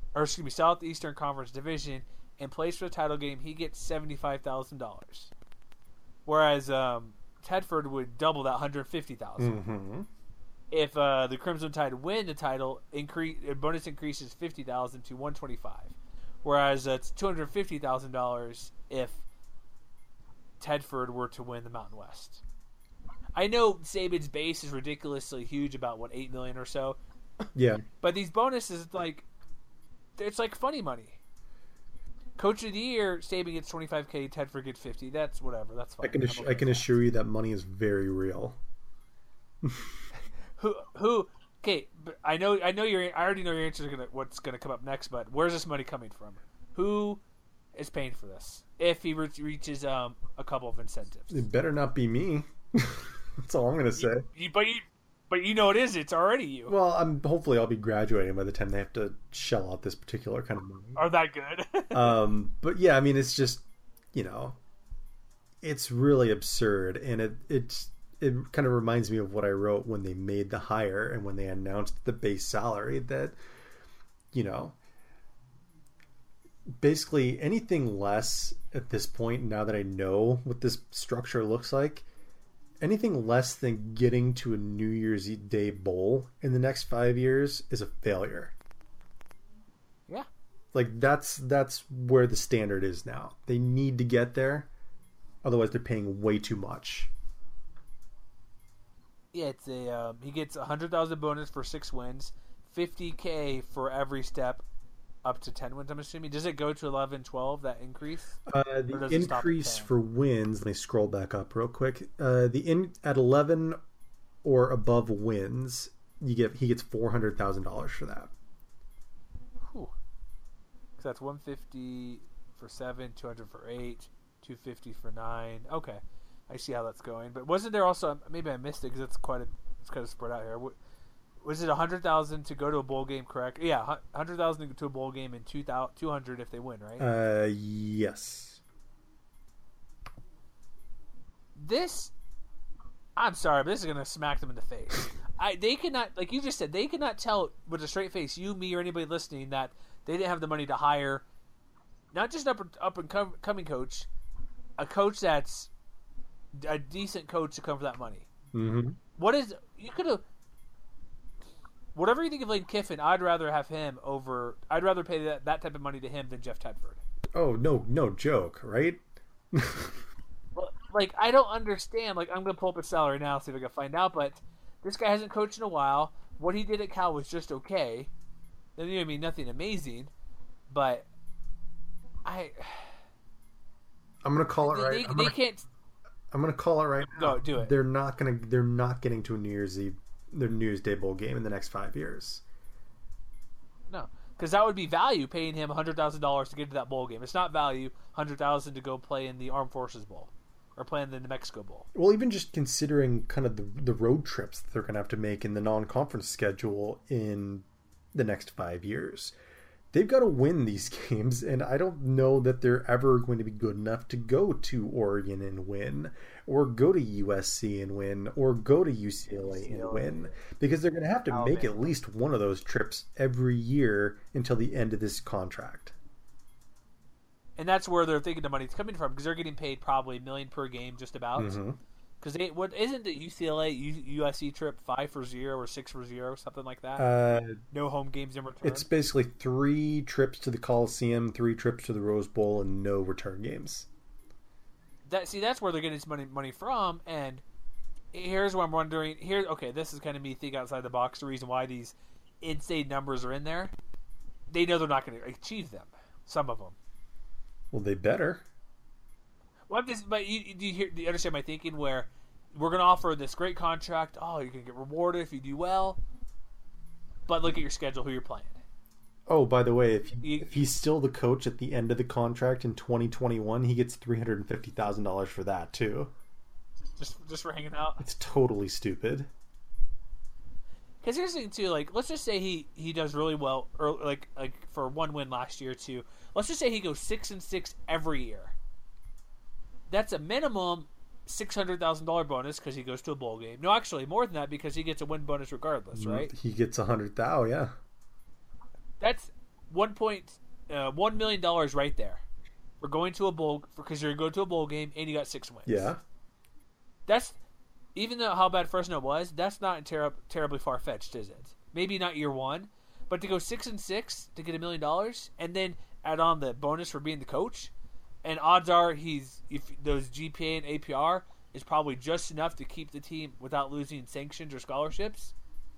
Division and plays for the title game, he gets $75,000. Whereas Tedford would double that, $150,000. Mm-hmm. If the Crimson Tide win the title, bonus increases $50,000 to $125,000. Whereas it's $250,000 if Tedford were to win the Mountain West. I know Saban's base is ridiculously huge, about $8 million or so. Yeah. But these bonuses, it's like funny money. Coach of the year, Saban gets $25K, Tedford gets $50. That's whatever. That's fine. I can assure you that money is very real. Who? Okay, but I already know your answer to what's gonna come up next. But where's this money coming from? Who is paying for this? If he reaches a couple of incentives, it better not be me. That's all I'm gonna say. But you know it is. It's already you. Well, hopefully I'll be graduating by the time they have to shell out this particular kind of money. Are that good? But yeah, I mean, it's just, it's really absurd, and it kind of reminds me of what I wrote when they made the hire and when they announced the base salary that, basically anything less at this point, now that I know what this structure looks like, anything less than getting to a New Year's Day bowl in the next 5 years is a failure. Yeah. Like that's where the standard is now. They need to get there. Otherwise they're paying way too much. Yeah, it's he gets $100,000 bonus for 6 wins, $50K for every step up to 10 wins, I'm assuming. Does it go to 11, 12, that increase? The increase for wins, let me scroll back up real quick. At 11 or above wins, he gets $400,000 for that. Whew. So that's 150 for 7, 200 for 8, 250 for 9. Okay. I see how that's going. But wasn't there also, maybe I missed it because it's kind of spread out here. Was it $100,000 to go to a bowl game? Correct. Yeah, $100,000 to go to a bowl game and $200 if they win, right? Yes. I'm sorry, but this is gonna smack them in the face. They cannot, like you just said, they cannot tell with a straight face, you, me, or anybody listening, that they didn't have the money to hire not just an up and coming coach, a coach that's a decent coach to come for that money. Mm-hmm. You could have. Whatever you think of Lane Kiffin, I'd rather have him over. I'd rather pay that type of money to him than Jeff Tedford. Oh no joke, right? Well, like I don't understand. Like I'm gonna pull up his salary now, see if I can find out. But this guy hasn't coached in a while. What he did at Cal was just okay. I mean, nothing amazing, but I'm gonna call it right. They can't. I'm gonna call it right now. Go do it. They're not getting to a New Year's Day bowl game in the next 5 years. No, because that would be value paying him $100,000 to get to that bowl game. It's not value $100,000 to go play in the Armed Forces Bowl or play in the New Mexico Bowl. Well, even just considering kind of the road trips that they're gonna have to make in the non-conference schedule in the next 5 years. They've got to win these games, and I don't know that they're ever going to be good enough to go to Oregon and win, or go to USC and win, or go to UCLA and win, because they're going to have to make at least one of those trips every year until the end of this contract. And that's where they're thinking the money's coming from, because they're getting paid probably $1 million per game, just about. Mm-hmm. Because isn't the UCLA USC trip 5 for 0 or 6 for 0, something like that? No home games in return. It's basically 3 trips to the Coliseum, 3 trips to the Rose Bowl, and no return games. That's where they're getting this money from. And here's what I'm wondering. This is kind of me thinking outside the box. The reason why these insane numbers are in there, they know they're not going to achieve them. Some of them. Well, they better. Well, do you understand my thinking? Where we're going to offer this great contract. Oh, you can get rewarded if you do well. But look at your schedule, who you're playing. Oh, by the way, if he's still the coach at the end of the contract in 2021, he gets $350,000 for that too. Just for hanging out. It's totally stupid. Because here's the thing too. Like, let's just say he does really well, or like for one win last year too. Let's just say he goes 6-6 every year. That's a minimum $600,000 bonus because he goes to a bowl game. No, actually, more than that because he gets a win bonus regardless, right? He gets $100,000, yeah. That's $1 million right there for going to a bowl because you're going to a bowl game and you got 6 wins. Yeah. That's even though how bad Fresno was, that's not terribly far fetched, is it? Maybe not year one, but to go 6-6 to get $1 million and then add on the bonus for being the coach. And odds are if those GPA and APR is probably just enough to keep the team without losing sanctions or scholarships.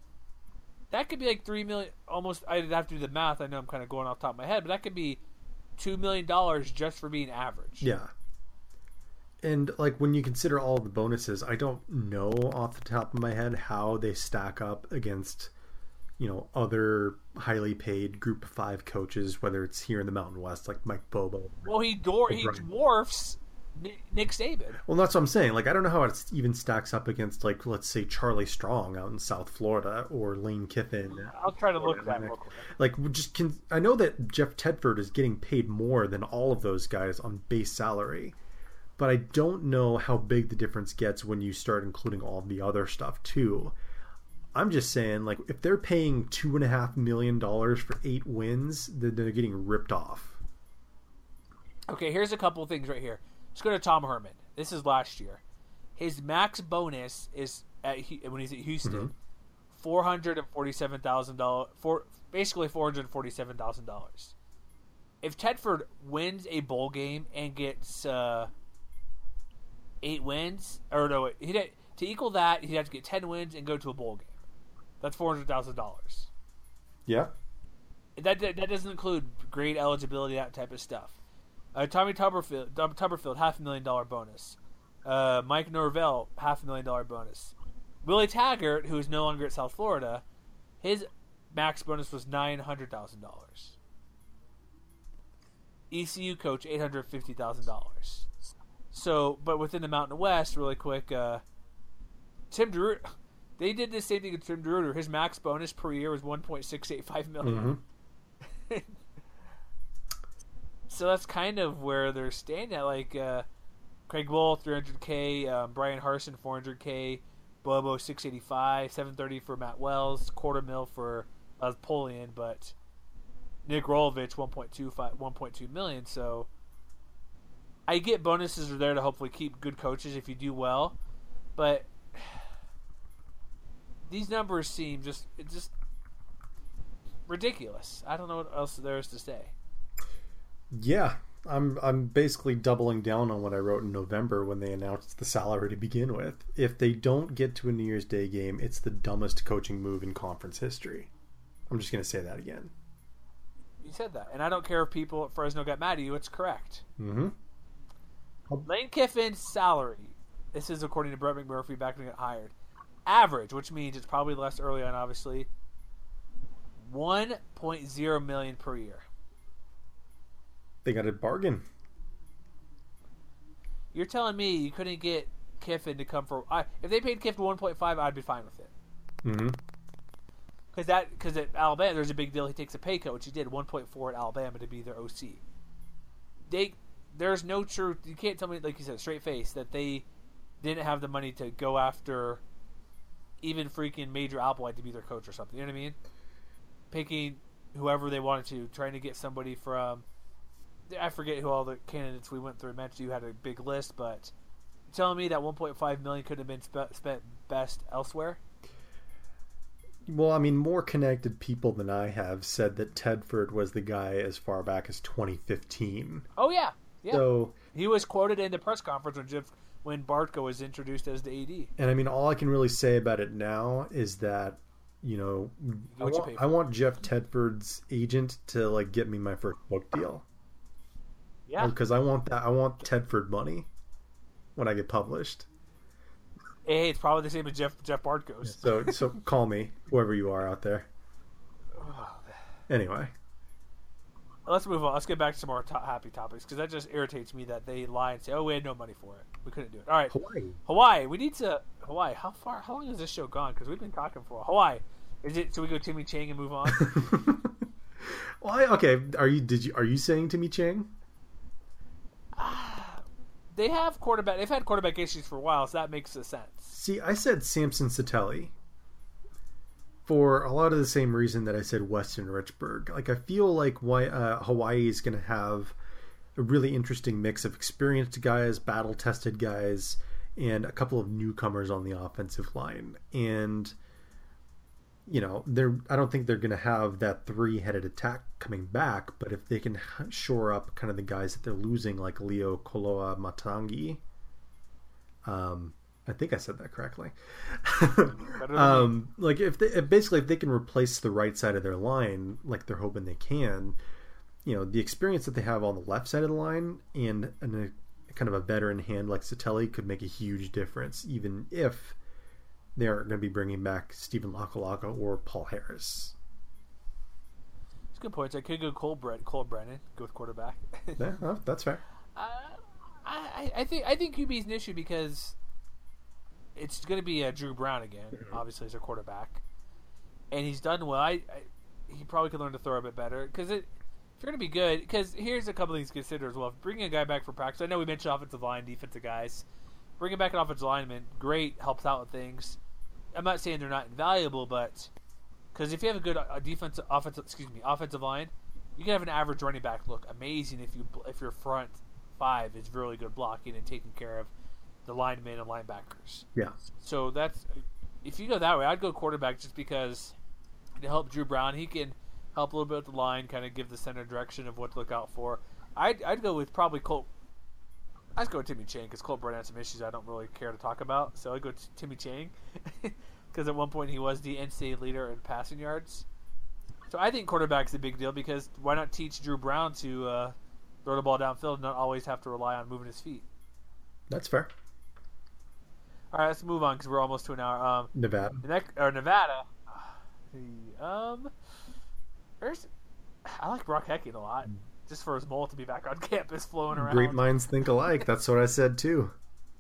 That could be like $3 million. Almost, I'd have to do the math. I know I'm kind of going off the top of my head, but that could be $2 million just for being average. Yeah. And like when you consider all the bonuses, I don't know off the top of my head how they stack up against, other highly paid Group of 5 coaches, whether it's here in the Mountain West, like Mike Bobo. Well, he dwarfs Nick Saban. Well, that's what I'm saying. Like, I don't know how it even stacks up against, like, let's say Charlie Strong out in South Florida or Lane Kiffin. I'll try to look at that real quick. Like, I know that Jeff Tedford is getting paid more than all of those guys on base salary, but I don't know how big the difference gets when you start including all the other stuff too. I'm just saying, like, if they're paying $2.5 million for 8 wins, then they're getting ripped off. Okay, here's a couple of things right here. Let's go to Tom Herman. This is last year. His max bonus is when he's at Houston, $447,000 for basically $447,000. If Tedford wins a bowl game and gets 8 wins, or no, to equal that, he'd have to get 10 wins and go to a bowl game. That's $400,000. Yeah. That doesn't include grade eligibility, that type of stuff. Tommy Tuberfield, $500,000 bonus. Mike Norvell, $500,000 bonus. Willie Taggart, who is no longer at South Florida, his max bonus was $900,000. ECU coach, $850,000. So, but within the Mountain West, really quick, Tim DeRuyter, they did the same thing with Tim DeRuyter. His max bonus per year was $1.685 million. Mm-hmm. So that's kind of where they're staying at. Like Craig Bull, $300K, Brian Harsin, $400K, Bobo, $685, $730 for Matt Wells, $250,000 for Polian, but Nick Rolovich, $1.2 million. So I get bonuses are there to hopefully keep good coaches if you do well, but these numbers seem just ridiculous. I don't know what else there is to say. Yeah, I'm basically doubling down on what I wrote in November when they announced the salary to begin with. If they don't get to a New Year's Day game, it's the dumbest coaching move in conference history. I'm just going to say that again. You said that, and I don't care if people at Fresno got mad at you. It's correct. Mm-hmm. Lane Kiffin's salary, this is according to Brett McMurphy back when he got hired, average, which means it's probably less early on, obviously, $1.0 million per year. They got a bargain. You're telling me you couldn't get Kiffin to come for... if they paid Kiffin 1.5, I'd be fine with it. Mm-hmm. Because at Alabama, there's a big deal. He takes a pay cut, which he did, 1.4 at Alabama to be their OC. There's no truth. You can't tell me, like you said, straight face, that they didn't have the money to go after even freaking Major Applewhite to be their coach or something. You know what I mean? Picking whoever they wanted to, trying to get somebody from... I forget who all the candidates we went through mentioned. You had a big list, but you're telling me that $1.5 million could have been spent best elsewhere? Well, I mean, more connected people than I have said that Tedford was the guy as far back as 2015. Oh yeah. So he was quoted in the press conference when Bartko was introduced as the AD. And I mean, all I can really say about it now is that I want Jeff Tedford's agent to like get me my first book deal. Yeah, because I want that. I want Tedford money when I get published. Hey, it's probably the same as Jeff Bartko's. So call me, whoever you are out there. Anyway, let's move on. Let's get back to some more happy topics because that just irritates me that they lie and say, "Oh, we had no money for it. We couldn't do it." All right, Hawaii. We need to Hawaii. How long has this show gone? Because we've been talking for a while. Hawaii. Is it? Should we go Timmy Chang and move on? Well, okay. Are you saying Timmy Chang? They've had quarterback issues for a while, so that makes sense. See, I said Samson Sattelli for a lot of the same reason that I said Weston Richburg. Like, I feel like Hawaii is going to have a really interesting mix of experienced guys, battle-tested guys, and a couple of newcomers on the offensive line. And I don't think they're going to have that 3-headed attack coming back, but if they can shore up kind of the guys that they're losing, like Leo Koloa Matangi, I think I said that correctly. Like if they can replace the right side of their line, like they're hoping they can, the experience that they have on the left side of the line and a kind of a veteran hand like Satelli could make a huge difference, even if they aren't going to be bringing back Stephen Lakalaka or Paul Harris. That's good points. I could go Cole Brennan, go with quarterback. Yeah, well, that's fair. I think QB is an issue because it's going to be Drew Brown again, obviously, as a quarterback. And he's done well. He probably could learn to throw a bit better. Because if you're going to be good, because here's a couple of things to consider as well. Bringing a guy back for practice, I know we mentioned offensive line, defensive guys. Bringing back an offensive lineman, great, helps out with things. I'm not saying they're not invaluable, but because if you have a good offensive line, you can have an average running back look amazing if your front five is really good blocking and taking care of the linemen and linebackers. Yeah. So that's if you go that way, I'd go quarterback just because to help Drew Brown, he can help a little bit with the line, kind of give the center direction of what to look out for. I'd go with probably Colt. I'd go with Timmy Chang because Colt Brennan has some issues I don't really care to talk about. So I'd go with Timmy Chang because at one point he was the NCAA leader in passing yards. So I think quarterback's a big deal because why not teach Drew Brown to throw the ball downfield and not always have to rely on moving his feet? That's fair. All right, let's move on because we're almost to an hour. Nevada. Nevada. I like Brock Hecking a lot, just for his mole to be back on campus flowing around. Great minds think alike. That's what I said too.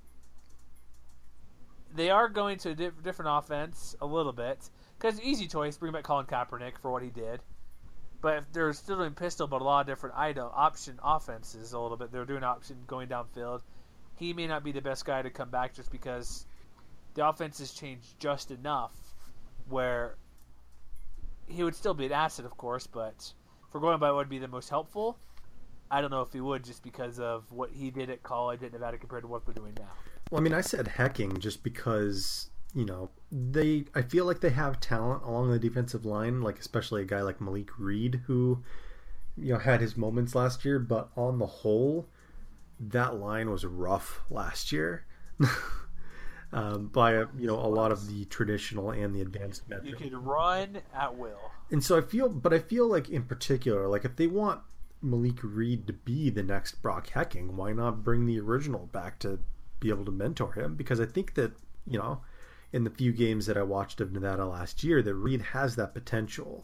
They are going to a different offense a little bit because easy choice. Bring back Colin Kaepernick for what he did, but if they're still doing pistol, but a lot of different option offenses a little bit. They're doing option going downfield. He may not be the best guy to come back just because the offense has changed just enough where he would still be an asset, of course, but if we're going by what would be the most helpful, I don't know if he would just because of what he did at college at Nevada compared to what they're doing now. Well, I mean, I said Hecking just because, I feel like they have talent along the defensive line, like especially a guy like Malik Reed who, had his moments last year, but on the whole, that line was rough last year. By a lot of the traditional and the advanced metrics. You can run at will. And so I feel like in particular, like if they want Malik Reed to be the next Brock Hecking, why not bring the original back to be able to mentor him? Because I think that, in the few games that I watched of Nevada last year, that Reed has that potential.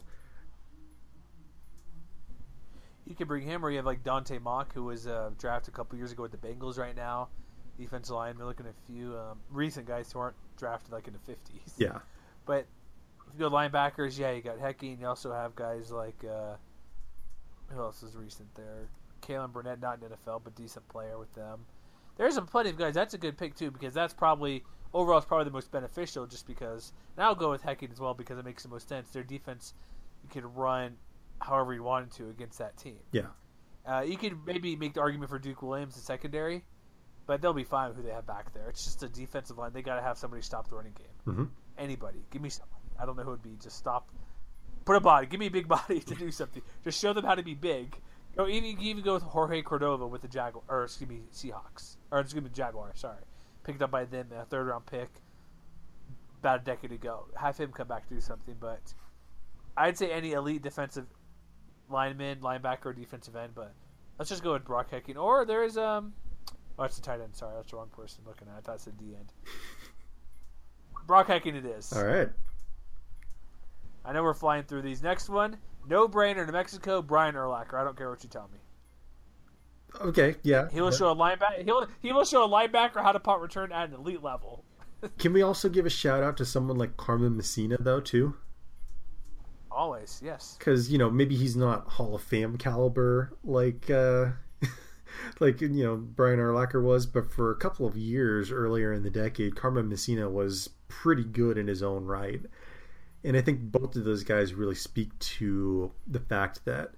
You could bring him, or you have like Dante Mock, who was drafted a couple years ago with the Bengals right now. Defensive line, they're looking at a few recent guys who aren't drafted like in the 50s. Yeah. But if you go linebackers, you got Hecking. You also have guys like, who else is recent there? Kalen Burnett, not in NFL, but decent player with them. There's plenty of guys. That's a good pick, too, because that's probably, overall, it's probably the most beneficial just because, and I'll go with Hecking as well because it makes the most sense. Their defense, you could run however you wanted to against that team. Yeah. You could maybe make the argument for Duke Williams in secondary, but they'll be fine with who they have back there. It's just a defensive line. They got to have somebody stop the running game. Mm-hmm. Anybody. Give me somebody. I don't know who it would be. Just stop. Put a body. Give me a big body to do something. Just show them how to be big. Even go with Jorge Cordova with the Seahawks. Or Jaguars, sorry. Picked up by them, a third-round pick about a decade ago. Have him come back to do something. But I'd say any elite defensive lineman, linebacker, or defensive end. But let's just go with Brock Hecking. Or there's oh, that's the tight end. Sorry, that's the wrong person looking at it. I thought it said D end. Brock Hecking it is. All right. I know we're flying through these. Next one, no-brainer, New Mexico, Brian Urlacher. I don't care what you tell me. Okay, yeah. He will show a linebacker. He will show a linebacker how to punt return at an elite level. Can we also give a shout-out to someone like Carmen Messina, though, too? Always, yes. Because, maybe he's not Hall of Fame caliber like... like Brian Urlacher was, but for a couple of years earlier in the decade, Carmen Messina was pretty good in his own right. And I think both of those guys really speak to the fact that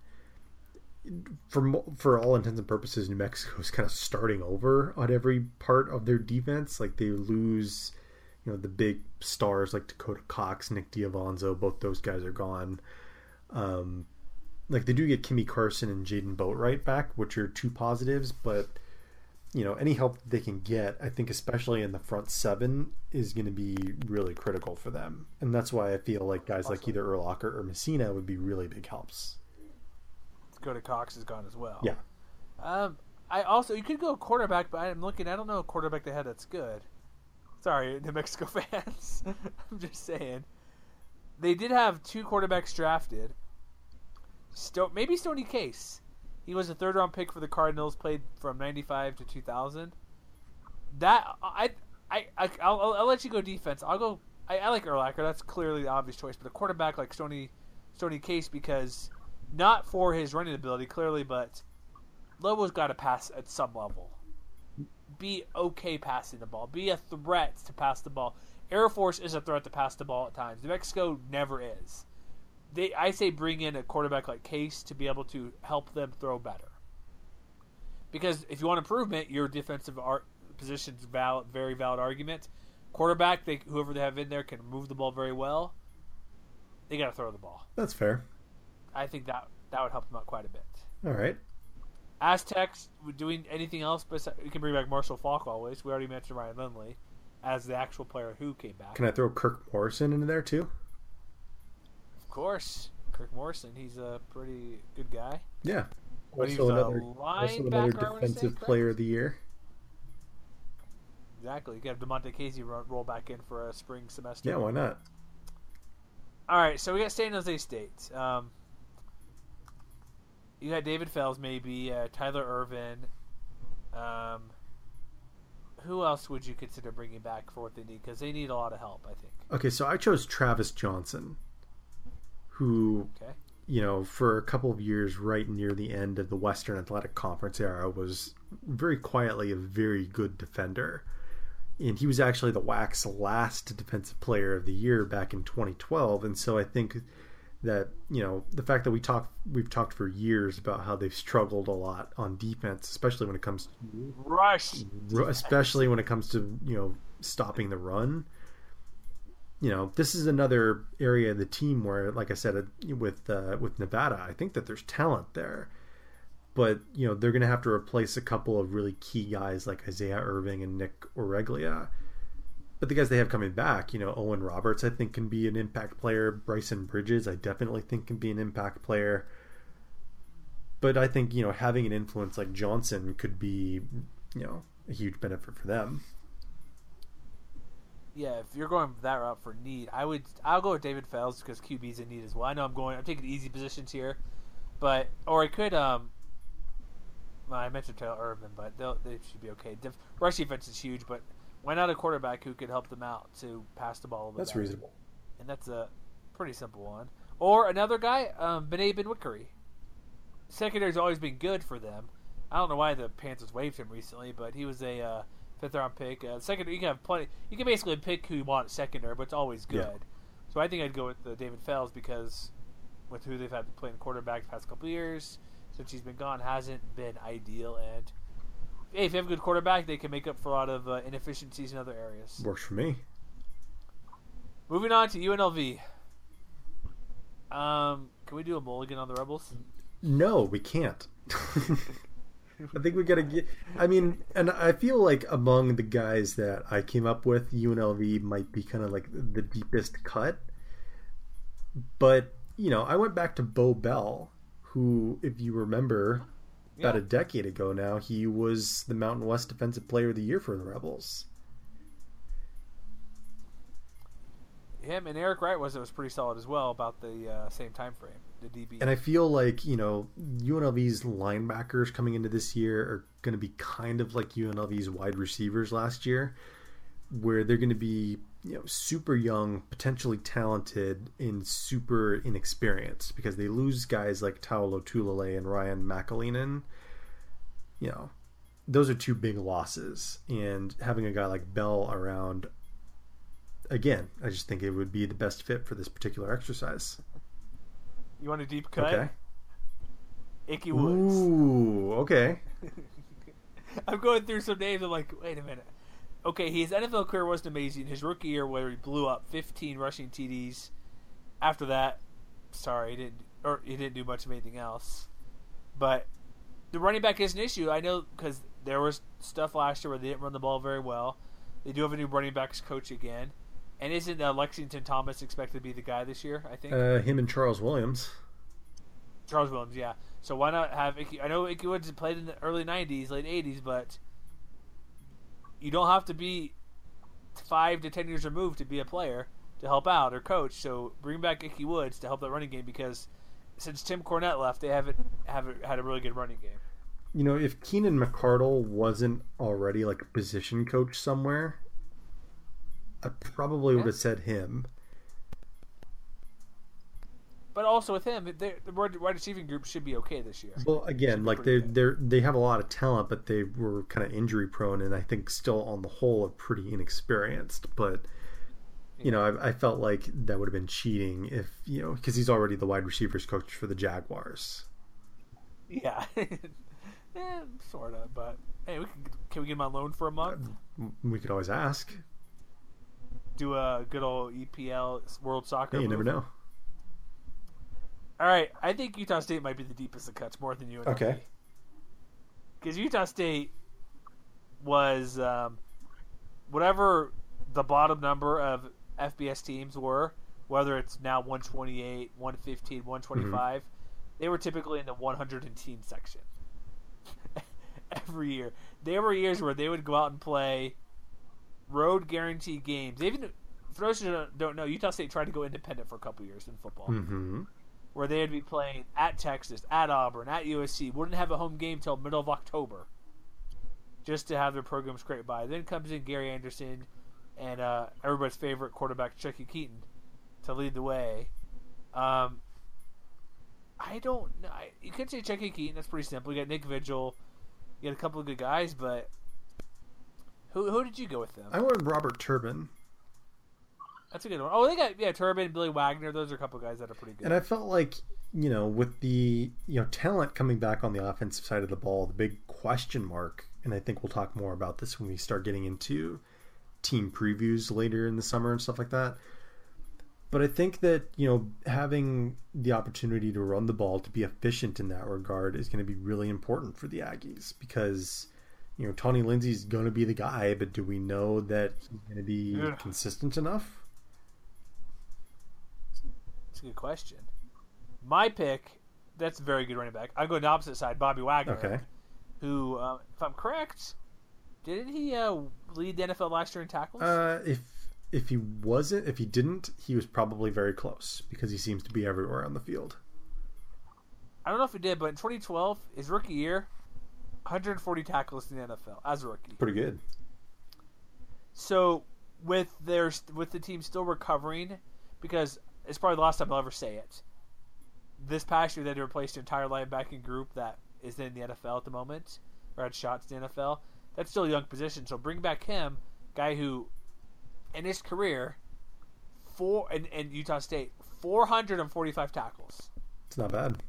for all intents and purposes, New Mexico is kind of starting over on every part of their defense. Like they lose, the big stars like Dakota Cox, Nick Diavanzo, both those guys are gone. Like they do get Kimmy Carson and Jaden Boatwright back, which are two positives, but any help they can get, I think especially in the front seven, is going to be really critical for them. And that's why I feel like guys like either Urlacher or Messina would be really big helps. Dakota Cox is gone as well. Yeah. I also you could go quarterback, but I'm looking. I don't know a quarterback they had that's good. Sorry, New Mexico fans. I'm just saying. They did have 2 quarterbacks drafted. Maybe Stoney Case. He was a 3rd-round pick for the Cardinals. Played from '95 to 2000. I'll let you go defense. I'll go. I like Urlacher. That's clearly the obvious choice. But a quarterback like Stoney Case, because not for his running ability clearly, but Lobo's got to pass at some level. Be okay passing the ball. Be a threat to pass the ball. Air Force is a threat to pass the ball at times. New Mexico never is. I say bring in a quarterback like Case to be able to help them throw better. Because if you want improvement, your defensive position's very valid argument. Quarterback, whoever they have in there can move the ball very well. They got to throw the ball. That's fair. I think that would help them out quite a bit. All right. Aztecs, doing anything else? We can bring back Marshall Falk always. We already mentioned Ryan Lindley as the actual player who came back. Can I throw Kirk Morrison into there too? Of course. Kirk Morrison. He's a pretty good guy. Yeah. Also another defensive player of the year. Exactly. You got DeMonte Casey roll back in for a spring semester. Yeah, why not? All right, so we got San Jose State. You got David Fells, maybe Tyler Irvin. Who else would you consider bringing back for what they need? Because they need a lot of help, I think. Okay, so I chose Travis Johnson, who, for a couple of years right near the end of the Western Athletic Conference era was very quietly a very good defender. And he was actually the WAC's last defensive player of the year back in 2012. And so I think that, the fact that we've talked for years about how they've struggled a lot on defense, especially when it comes to rush, especially when it comes to, stopping the run. This is another area of the team where, like I said, with Nevada, I think that there's talent there. But, they're going to have to replace a couple of really key guys like Isaiah Irving and Nick Oreglia. But the guys they have coming back, Owen Roberts, I think, can be an impact player. Bryson Bridges, I definitely think can be an impact player. But I think, having an influence like Johnson could be, a huge benefit for them. Yeah, if you're going that route for need, I'll go with David Fells because QB's in need as well. I know I'm taking easy positions here, or I could I mentioned Taylor Irvin, but they should be okay. Rush defense is huge, but why not a quarterback who could help them out to pass the ball a little bit That's better? reasonable. And that's a pretty simple one. Or another guy, Benet Benwickery. Secondary's always been good for them. I don't know why the Panthers waived him recently, but he was a 5th-round pick. Secondary, you can have plenty. You can basically pick who you want at secondary, but it's always good. Yeah. So I think I'd go with David Fells because with who they've had to play in quarterback the past couple of years, since he's been gone, hasn't been ideal. And hey, if you have a good quarterback, they can make up for a lot of inefficiencies in other areas. Works for me. Moving on to UNLV. Can we do a mulligan on the Rebels? No, we can't. I think we got to get... and I feel like among the guys that I came up with, UNLV might be kind of like the deepest cut. But, I went back to Bo Bell, who, if you remember, about a decade ago now, he was the Mountain West Defensive Player of the Year for the Rebels. Him and Eric Wright was pretty solid as well about the same time frame, the DB. And I feel like, UNLV's linebackers coming into this year are going to be kind of like UNLV's wide receivers last year, where they're going to be, super young, potentially talented, and super inexperienced because they lose guys like Taulo Tulele and Ryan McAleenan. Those are 2 big losses. And having a guy like Bell around, again, I just think it would be the best fit for this particular exercise. You want a deep cut? Okay. Ickey Woods. Ooh, okay. I'm going through some names. I'm like, wait a minute. Okay, his NFL career wasn't amazing. His rookie year, where he blew up 15 rushing TDs. After that, sorry, he didn't do much of anything else. But the running back is an issue. I know because there was stuff last year where they didn't run the ball very well. They do have a new running backs coach again. And isn't Lexington Thomas expected to be the guy this year, I think? Him and Charles Williams. Charles Williams, yeah. So why not have Icky? I know Icky Woods played in the early 90s, late 80s, but you don't have to be 5 to 10 years removed to be a player to help out or coach. So bring back Icky Woods to help that running game, because since Tim Cornette left, they haven't had a really good running game. You know, if Keenan McCardle wasn't already like a position coach somewhere, I probably would have said him. But also with him, the wide receiving group should be okay this year. Well, again, like they have a lot of talent, but they were kind of injury prone, and I think still on the whole are pretty inexperienced. But you know, I felt like that would have been cheating if, you know, because he's already the wide receivers coach for the Jaguars. Yeah, sort of. But hey, can we get him on loan for a month? We could always ask. Do a good old EPL World Soccer. Hey, you never know. All right, I think Utah State might be the deepest of cuts, more than you and okay. Because Utah State was whatever the bottom number of FBS teams were, whether it's now 128, 115, 125, they were typically in the 100 teen section every year. There were years where they would go out and play road guaranteed games. Even for those who don't know, Utah State tried to go independent for a couple years in football. Mm-hmm. Where they would be playing at Texas, at Auburn, at USC. Wouldn't have a home game till middle of October, just to have their program scrape by. Then comes in Gary Anderson and everybody's favorite quarterback Chucky Keaton to lead the way. I don't know. You could say Chucky Keaton. That's pretty simple. You got Nick Vigil. You got a couple of good guys, but who did you go with them? I went Robert Turbin. That's a good one. Oh, they got Turbin, Billy Wagner. Those are a couple of guys that are pretty good. And I felt like, you know, with the, you know, talent coming back on the offensive side of the ball, the big question mark, and I think we'll talk more about this when we start getting into team previews later in the summer and stuff like that. But I think that, you know, having the opportunity to run the ball, to be efficient in that regard, is going to be really important for the Aggies, because, you know, Tony Lindsay's going to be the guy, but do we know that he's going to be consistent enough? That's a good question. My pick, that's a very good running back. I go on the opposite side, Bobby Wagner. Okay. Who, if I'm correct, didn't he lead the NFL last year in tackles? If he didn't, he was probably very close, because he seems to be everywhere on the field. I don't know if he did, but in 2012, his rookie year, 140 tackles in the NFL as a rookie. Pretty good. So with the team still recovering, because it's probably the last time I'll ever say it. This past year, they replaced the entire linebacking group that is in the NFL at the moment, or had shots in the NFL. That's still a young position, so bring back him, guy who, in his career, in Utah State, 445 tackles. It's not bad.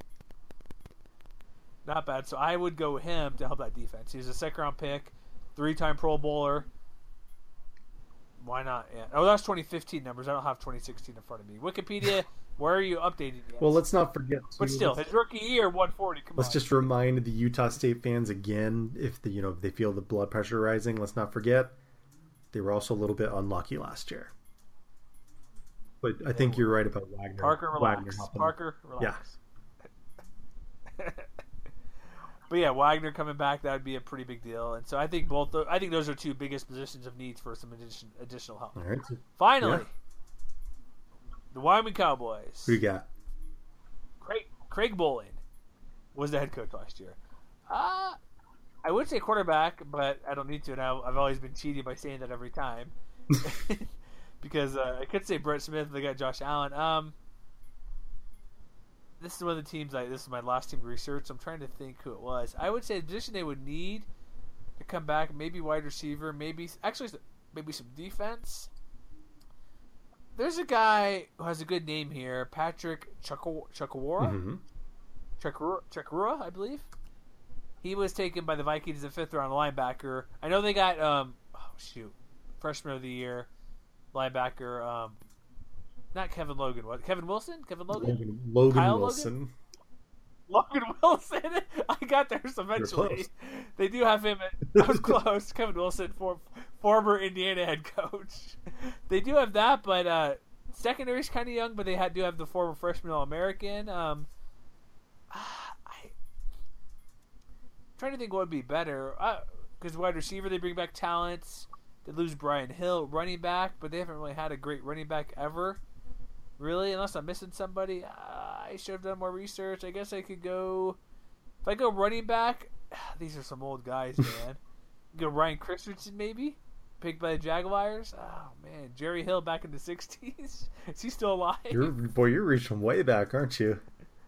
Not bad. So I would go with him to help that defense. He's a second-round pick, 3-time Pro Bowler. Why not? Yeah. Oh, that's 2015 numbers. I don't have 2016 in front of me. Wikipedia, where are you updating yet? Well, let's not forget. But still, his rookie year, 140. Come on. Let's just remind the Utah State fans again, if they feel the blood pressure rising, let's not forget they were also a little bit unlucky last year. But I think you're right about Wagner. Parker, relax. Parker, relax. Yeah. But yeah, Wagner coming back, that would be a pretty big deal. And so I think those are two biggest positions of needs for some additional help. All right. Finally, the Wyoming Cowboys. Who you got? Craig Bowling was the head coach last year. I would say quarterback, but I don't need to, and I've always been cheating by saying that every time. Because I could say Brett Smith, they got Josh Allen. This is one of the teams. This is my last team research. I'm trying to think who it was. I would say the position they would need to come back, maybe wide receiver, maybe some defense. There's a guy who has a good name here, Patrick Chukwura. Mm-hmm. Chukwura, I believe. He was taken by the Vikings as a 5th-round linebacker. I know they got freshman of the year linebacker. Not Kevin Logan. What? Kevin Wilson? Kevin Logan? Logan Wilson. Logan Wilson. I got there eventually. They do have him. I was close. Kevin Wilson, former Indiana head coach. They do have that, but secondary's kind of young. But they do have the former freshman All-American. trying to think what would be better. Because wide receiver, they bring back talents. They lose Brian Hill, running back, but they haven't really had a great running back ever. Really, unless I'm missing somebody. I should have done more research. I guess I could go. If I go running back, these are some old guys, man. Go Ryan Christensen, maybe? Picked by the Jaguars. Oh, man. Jerry Hill back in the 60s. Is he still alive? You're reaching way back, aren't you?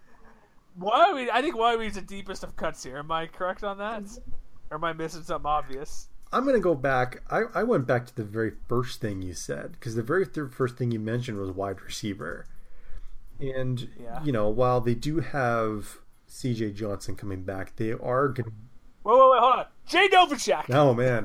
I think Wyoming's the deepest of cuts here. Am I correct on that? Or am I missing something obvious? I'm going to go back. I went back to the very first thing you said, because the very first thing you mentioned was wide receiver. And, while they do have C.J. Johnson coming back, they are going to... Wait, hold on. Jay Novacek! Oh, man.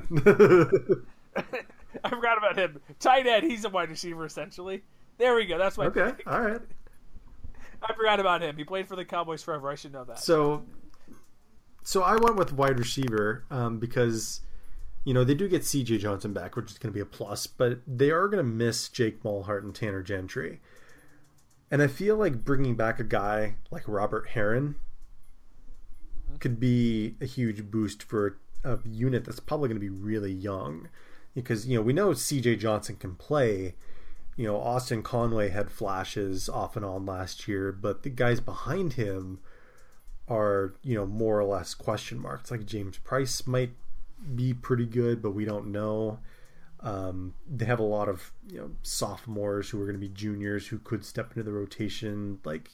I forgot about him. Tight end, he's a wide receiver, essentially. There we go. That's my pick. All right. I forgot about him. He played for the Cowboys forever. I should know that. So I went with wide receiver because, they do get C.J. Johnson back, which is going to be a plus, but they are going to miss Jake Mulhart and Tanner Gentry. And I feel like bringing back a guy like Robert Herron could be a huge boost for a unit that's probably going to be really young. Because, we know C.J. Johnson can play. Austin Conway had flashes off and on last year, but the guys behind him are, more or less question marks. Like James Price might be pretty good, but we don't know. They have a lot of, sophomores who are going to be juniors who could step into the rotation, like,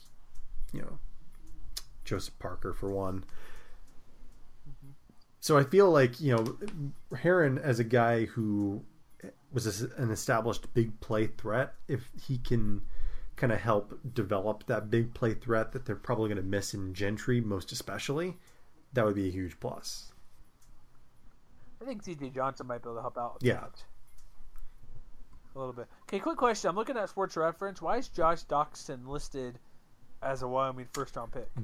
Joseph Parker for one. So I feel like, Herron as a guy who was an established big play threat, if he can kind of help develop that big play threat that they're probably going to miss in Gentry, most especially, that would be a huge plus. I think C.J. Johnson might be able to help out with that. A little bit. Okay, quick question. I'm looking at Sports Reference. Why is Josh Doctson listed as a Wyoming first-round pick?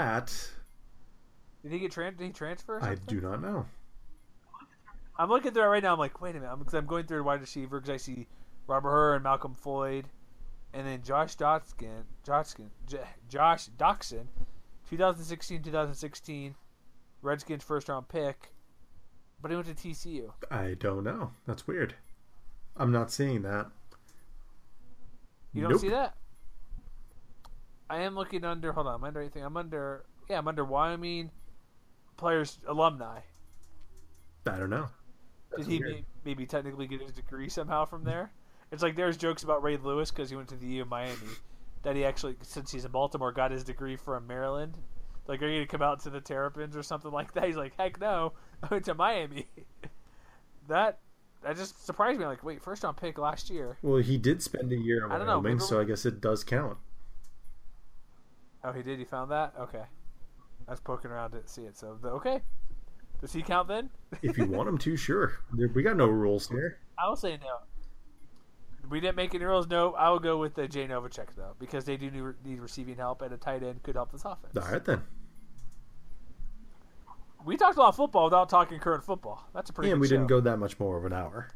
Did he transfer or something? I do not know. I'm looking through it right now. I'm like, wait a minute. Because I'm going through the wide receiver because I see Robert Herr and Malcolm Floyd. And then Josh Doctson, 2016, Redskins first-round pick. But he went to TCU. I don't know. That's weird. I'm not seeing that. You don't see that? I am looking under... Hold on. Am I under anything? I'm under Wyoming players alumni. I don't know. Did he maybe technically get his degree somehow from there? It's like there's jokes about Ray Lewis because he went to the U of Miami. That he actually, since he's in Baltimore, got his degree from Maryland. Like, are you going to come out to the Terrapins or something like that? He's like, heck no. I went to Miami. That just surprised me. I'm like, wait, first-round pick last year. Well, he did spend a year in Wyoming, so I guess it does count. Oh, he did? He found that? Okay. I was poking around to see it. So, okay. Does he count then? If you want him to, sure. We got no rules here. I will say no. We didn't make any rules. No, I will go with Jay Novacek, though, because they do need receiving help, and a tight end could help this offense. All right, then. We talked a lot of football without talking current football. That's a pretty good show. And we didn't go that much more of an hour.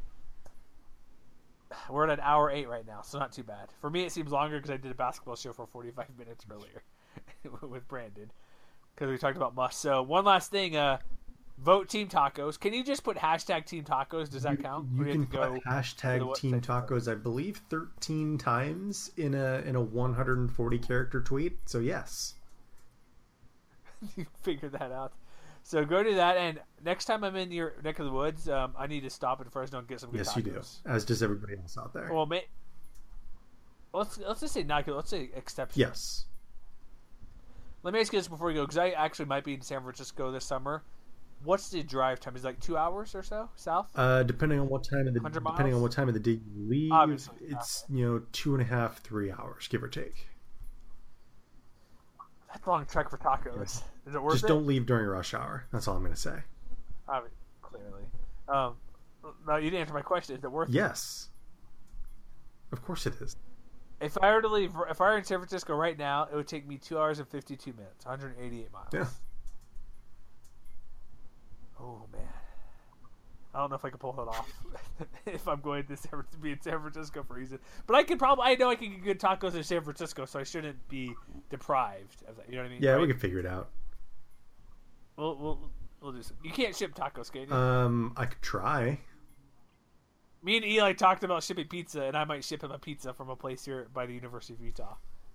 We're at an hour 8 right now, so not too bad. For me, it seems longer because I did a basketball show for 45 minutes earlier with Brandon because we talked about must. So one last thing, vote Team Tacos. Can you just put hashtag Team Tacos? Does that count? You can put hashtag Team Tacos, I believe, 13 times in a 140 character tweet. So yes, you figured that out. So go to that, and next time I'm in your neck of the woods, I need to stop at Fresno and get some good tacos. Yes, you do. As does everybody else out there. Well, let's just say not good. Let's say exceptional. Yes. Let me ask you this before we go, because I actually might be in San Francisco this summer. What's the drive time? Is it like 2 hours or so south? Depending on what time of the day you leave, obviously, it's 2.5, 3 hours, give or take. That's a long trek for tacos. Yes. Is it worth it? Just don't leave during rush hour. That's all I'm going to say. Clearly. No, you didn't answer my question. Is it worth it? Yes. Of course it is. If I were in San Francisco right now, it would take me 2 hours and 52 minutes, 188 miles. Yeah. Oh, man. I don't know if I can pull that off if I'm going to be in San Francisco for a reason. But I know I can get good tacos in San Francisco, so I shouldn't be deprived of that. You know what I mean? Yeah, right? we can figure it out. We'll do some. You can't ship tacos, can you? I could try. Me and Eli talked about shipping pizza, and I might ship him a pizza from a place here by the University of Utah.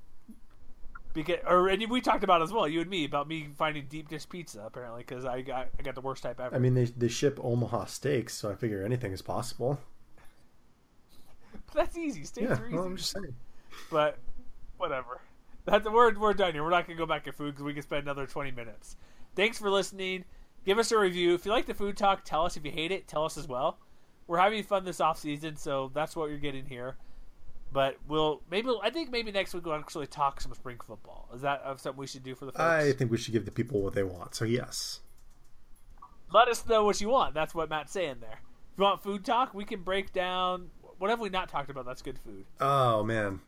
And we talked about it as well, you and me, about me finding deep dish pizza apparently because I got the worst type ever. I mean, they ship Omaha steaks, so I figure anything is possible. That's easy. Steaks are easy. Well, I'm just saying. But whatever. We're done here. We're not gonna go back to food because we can spend another 20 minutes. Thanks for listening. Give us a review if you like the food talk. Tell us if you hate it. Tell us as well. We're having fun this off season, so that's what you're getting here. But I think maybe next week we'll actually talk some spring football. Is that something we should do for the folks? I think we should give the people what they want. So yes. Let us know what you want. That's what Matt's saying there. If you want food talk, we can break down what have we not talked about. That's good food. Oh man.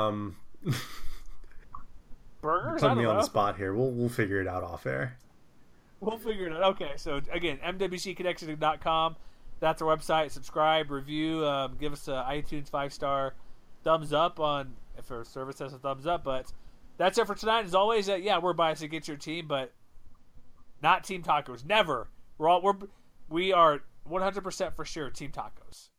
Burgers. Put me on the spot here. We'll figure it out off air. We'll figure it out. Okay. So again, mwcconnection.com. That's our website. Subscribe, review, give us an iTunes 5-star thumbs up on if our service has a thumbs up. But that's it for tonight. As always, we're biased against your team, but not Team Tacos. Never. We are 100% for sure Team Tacos.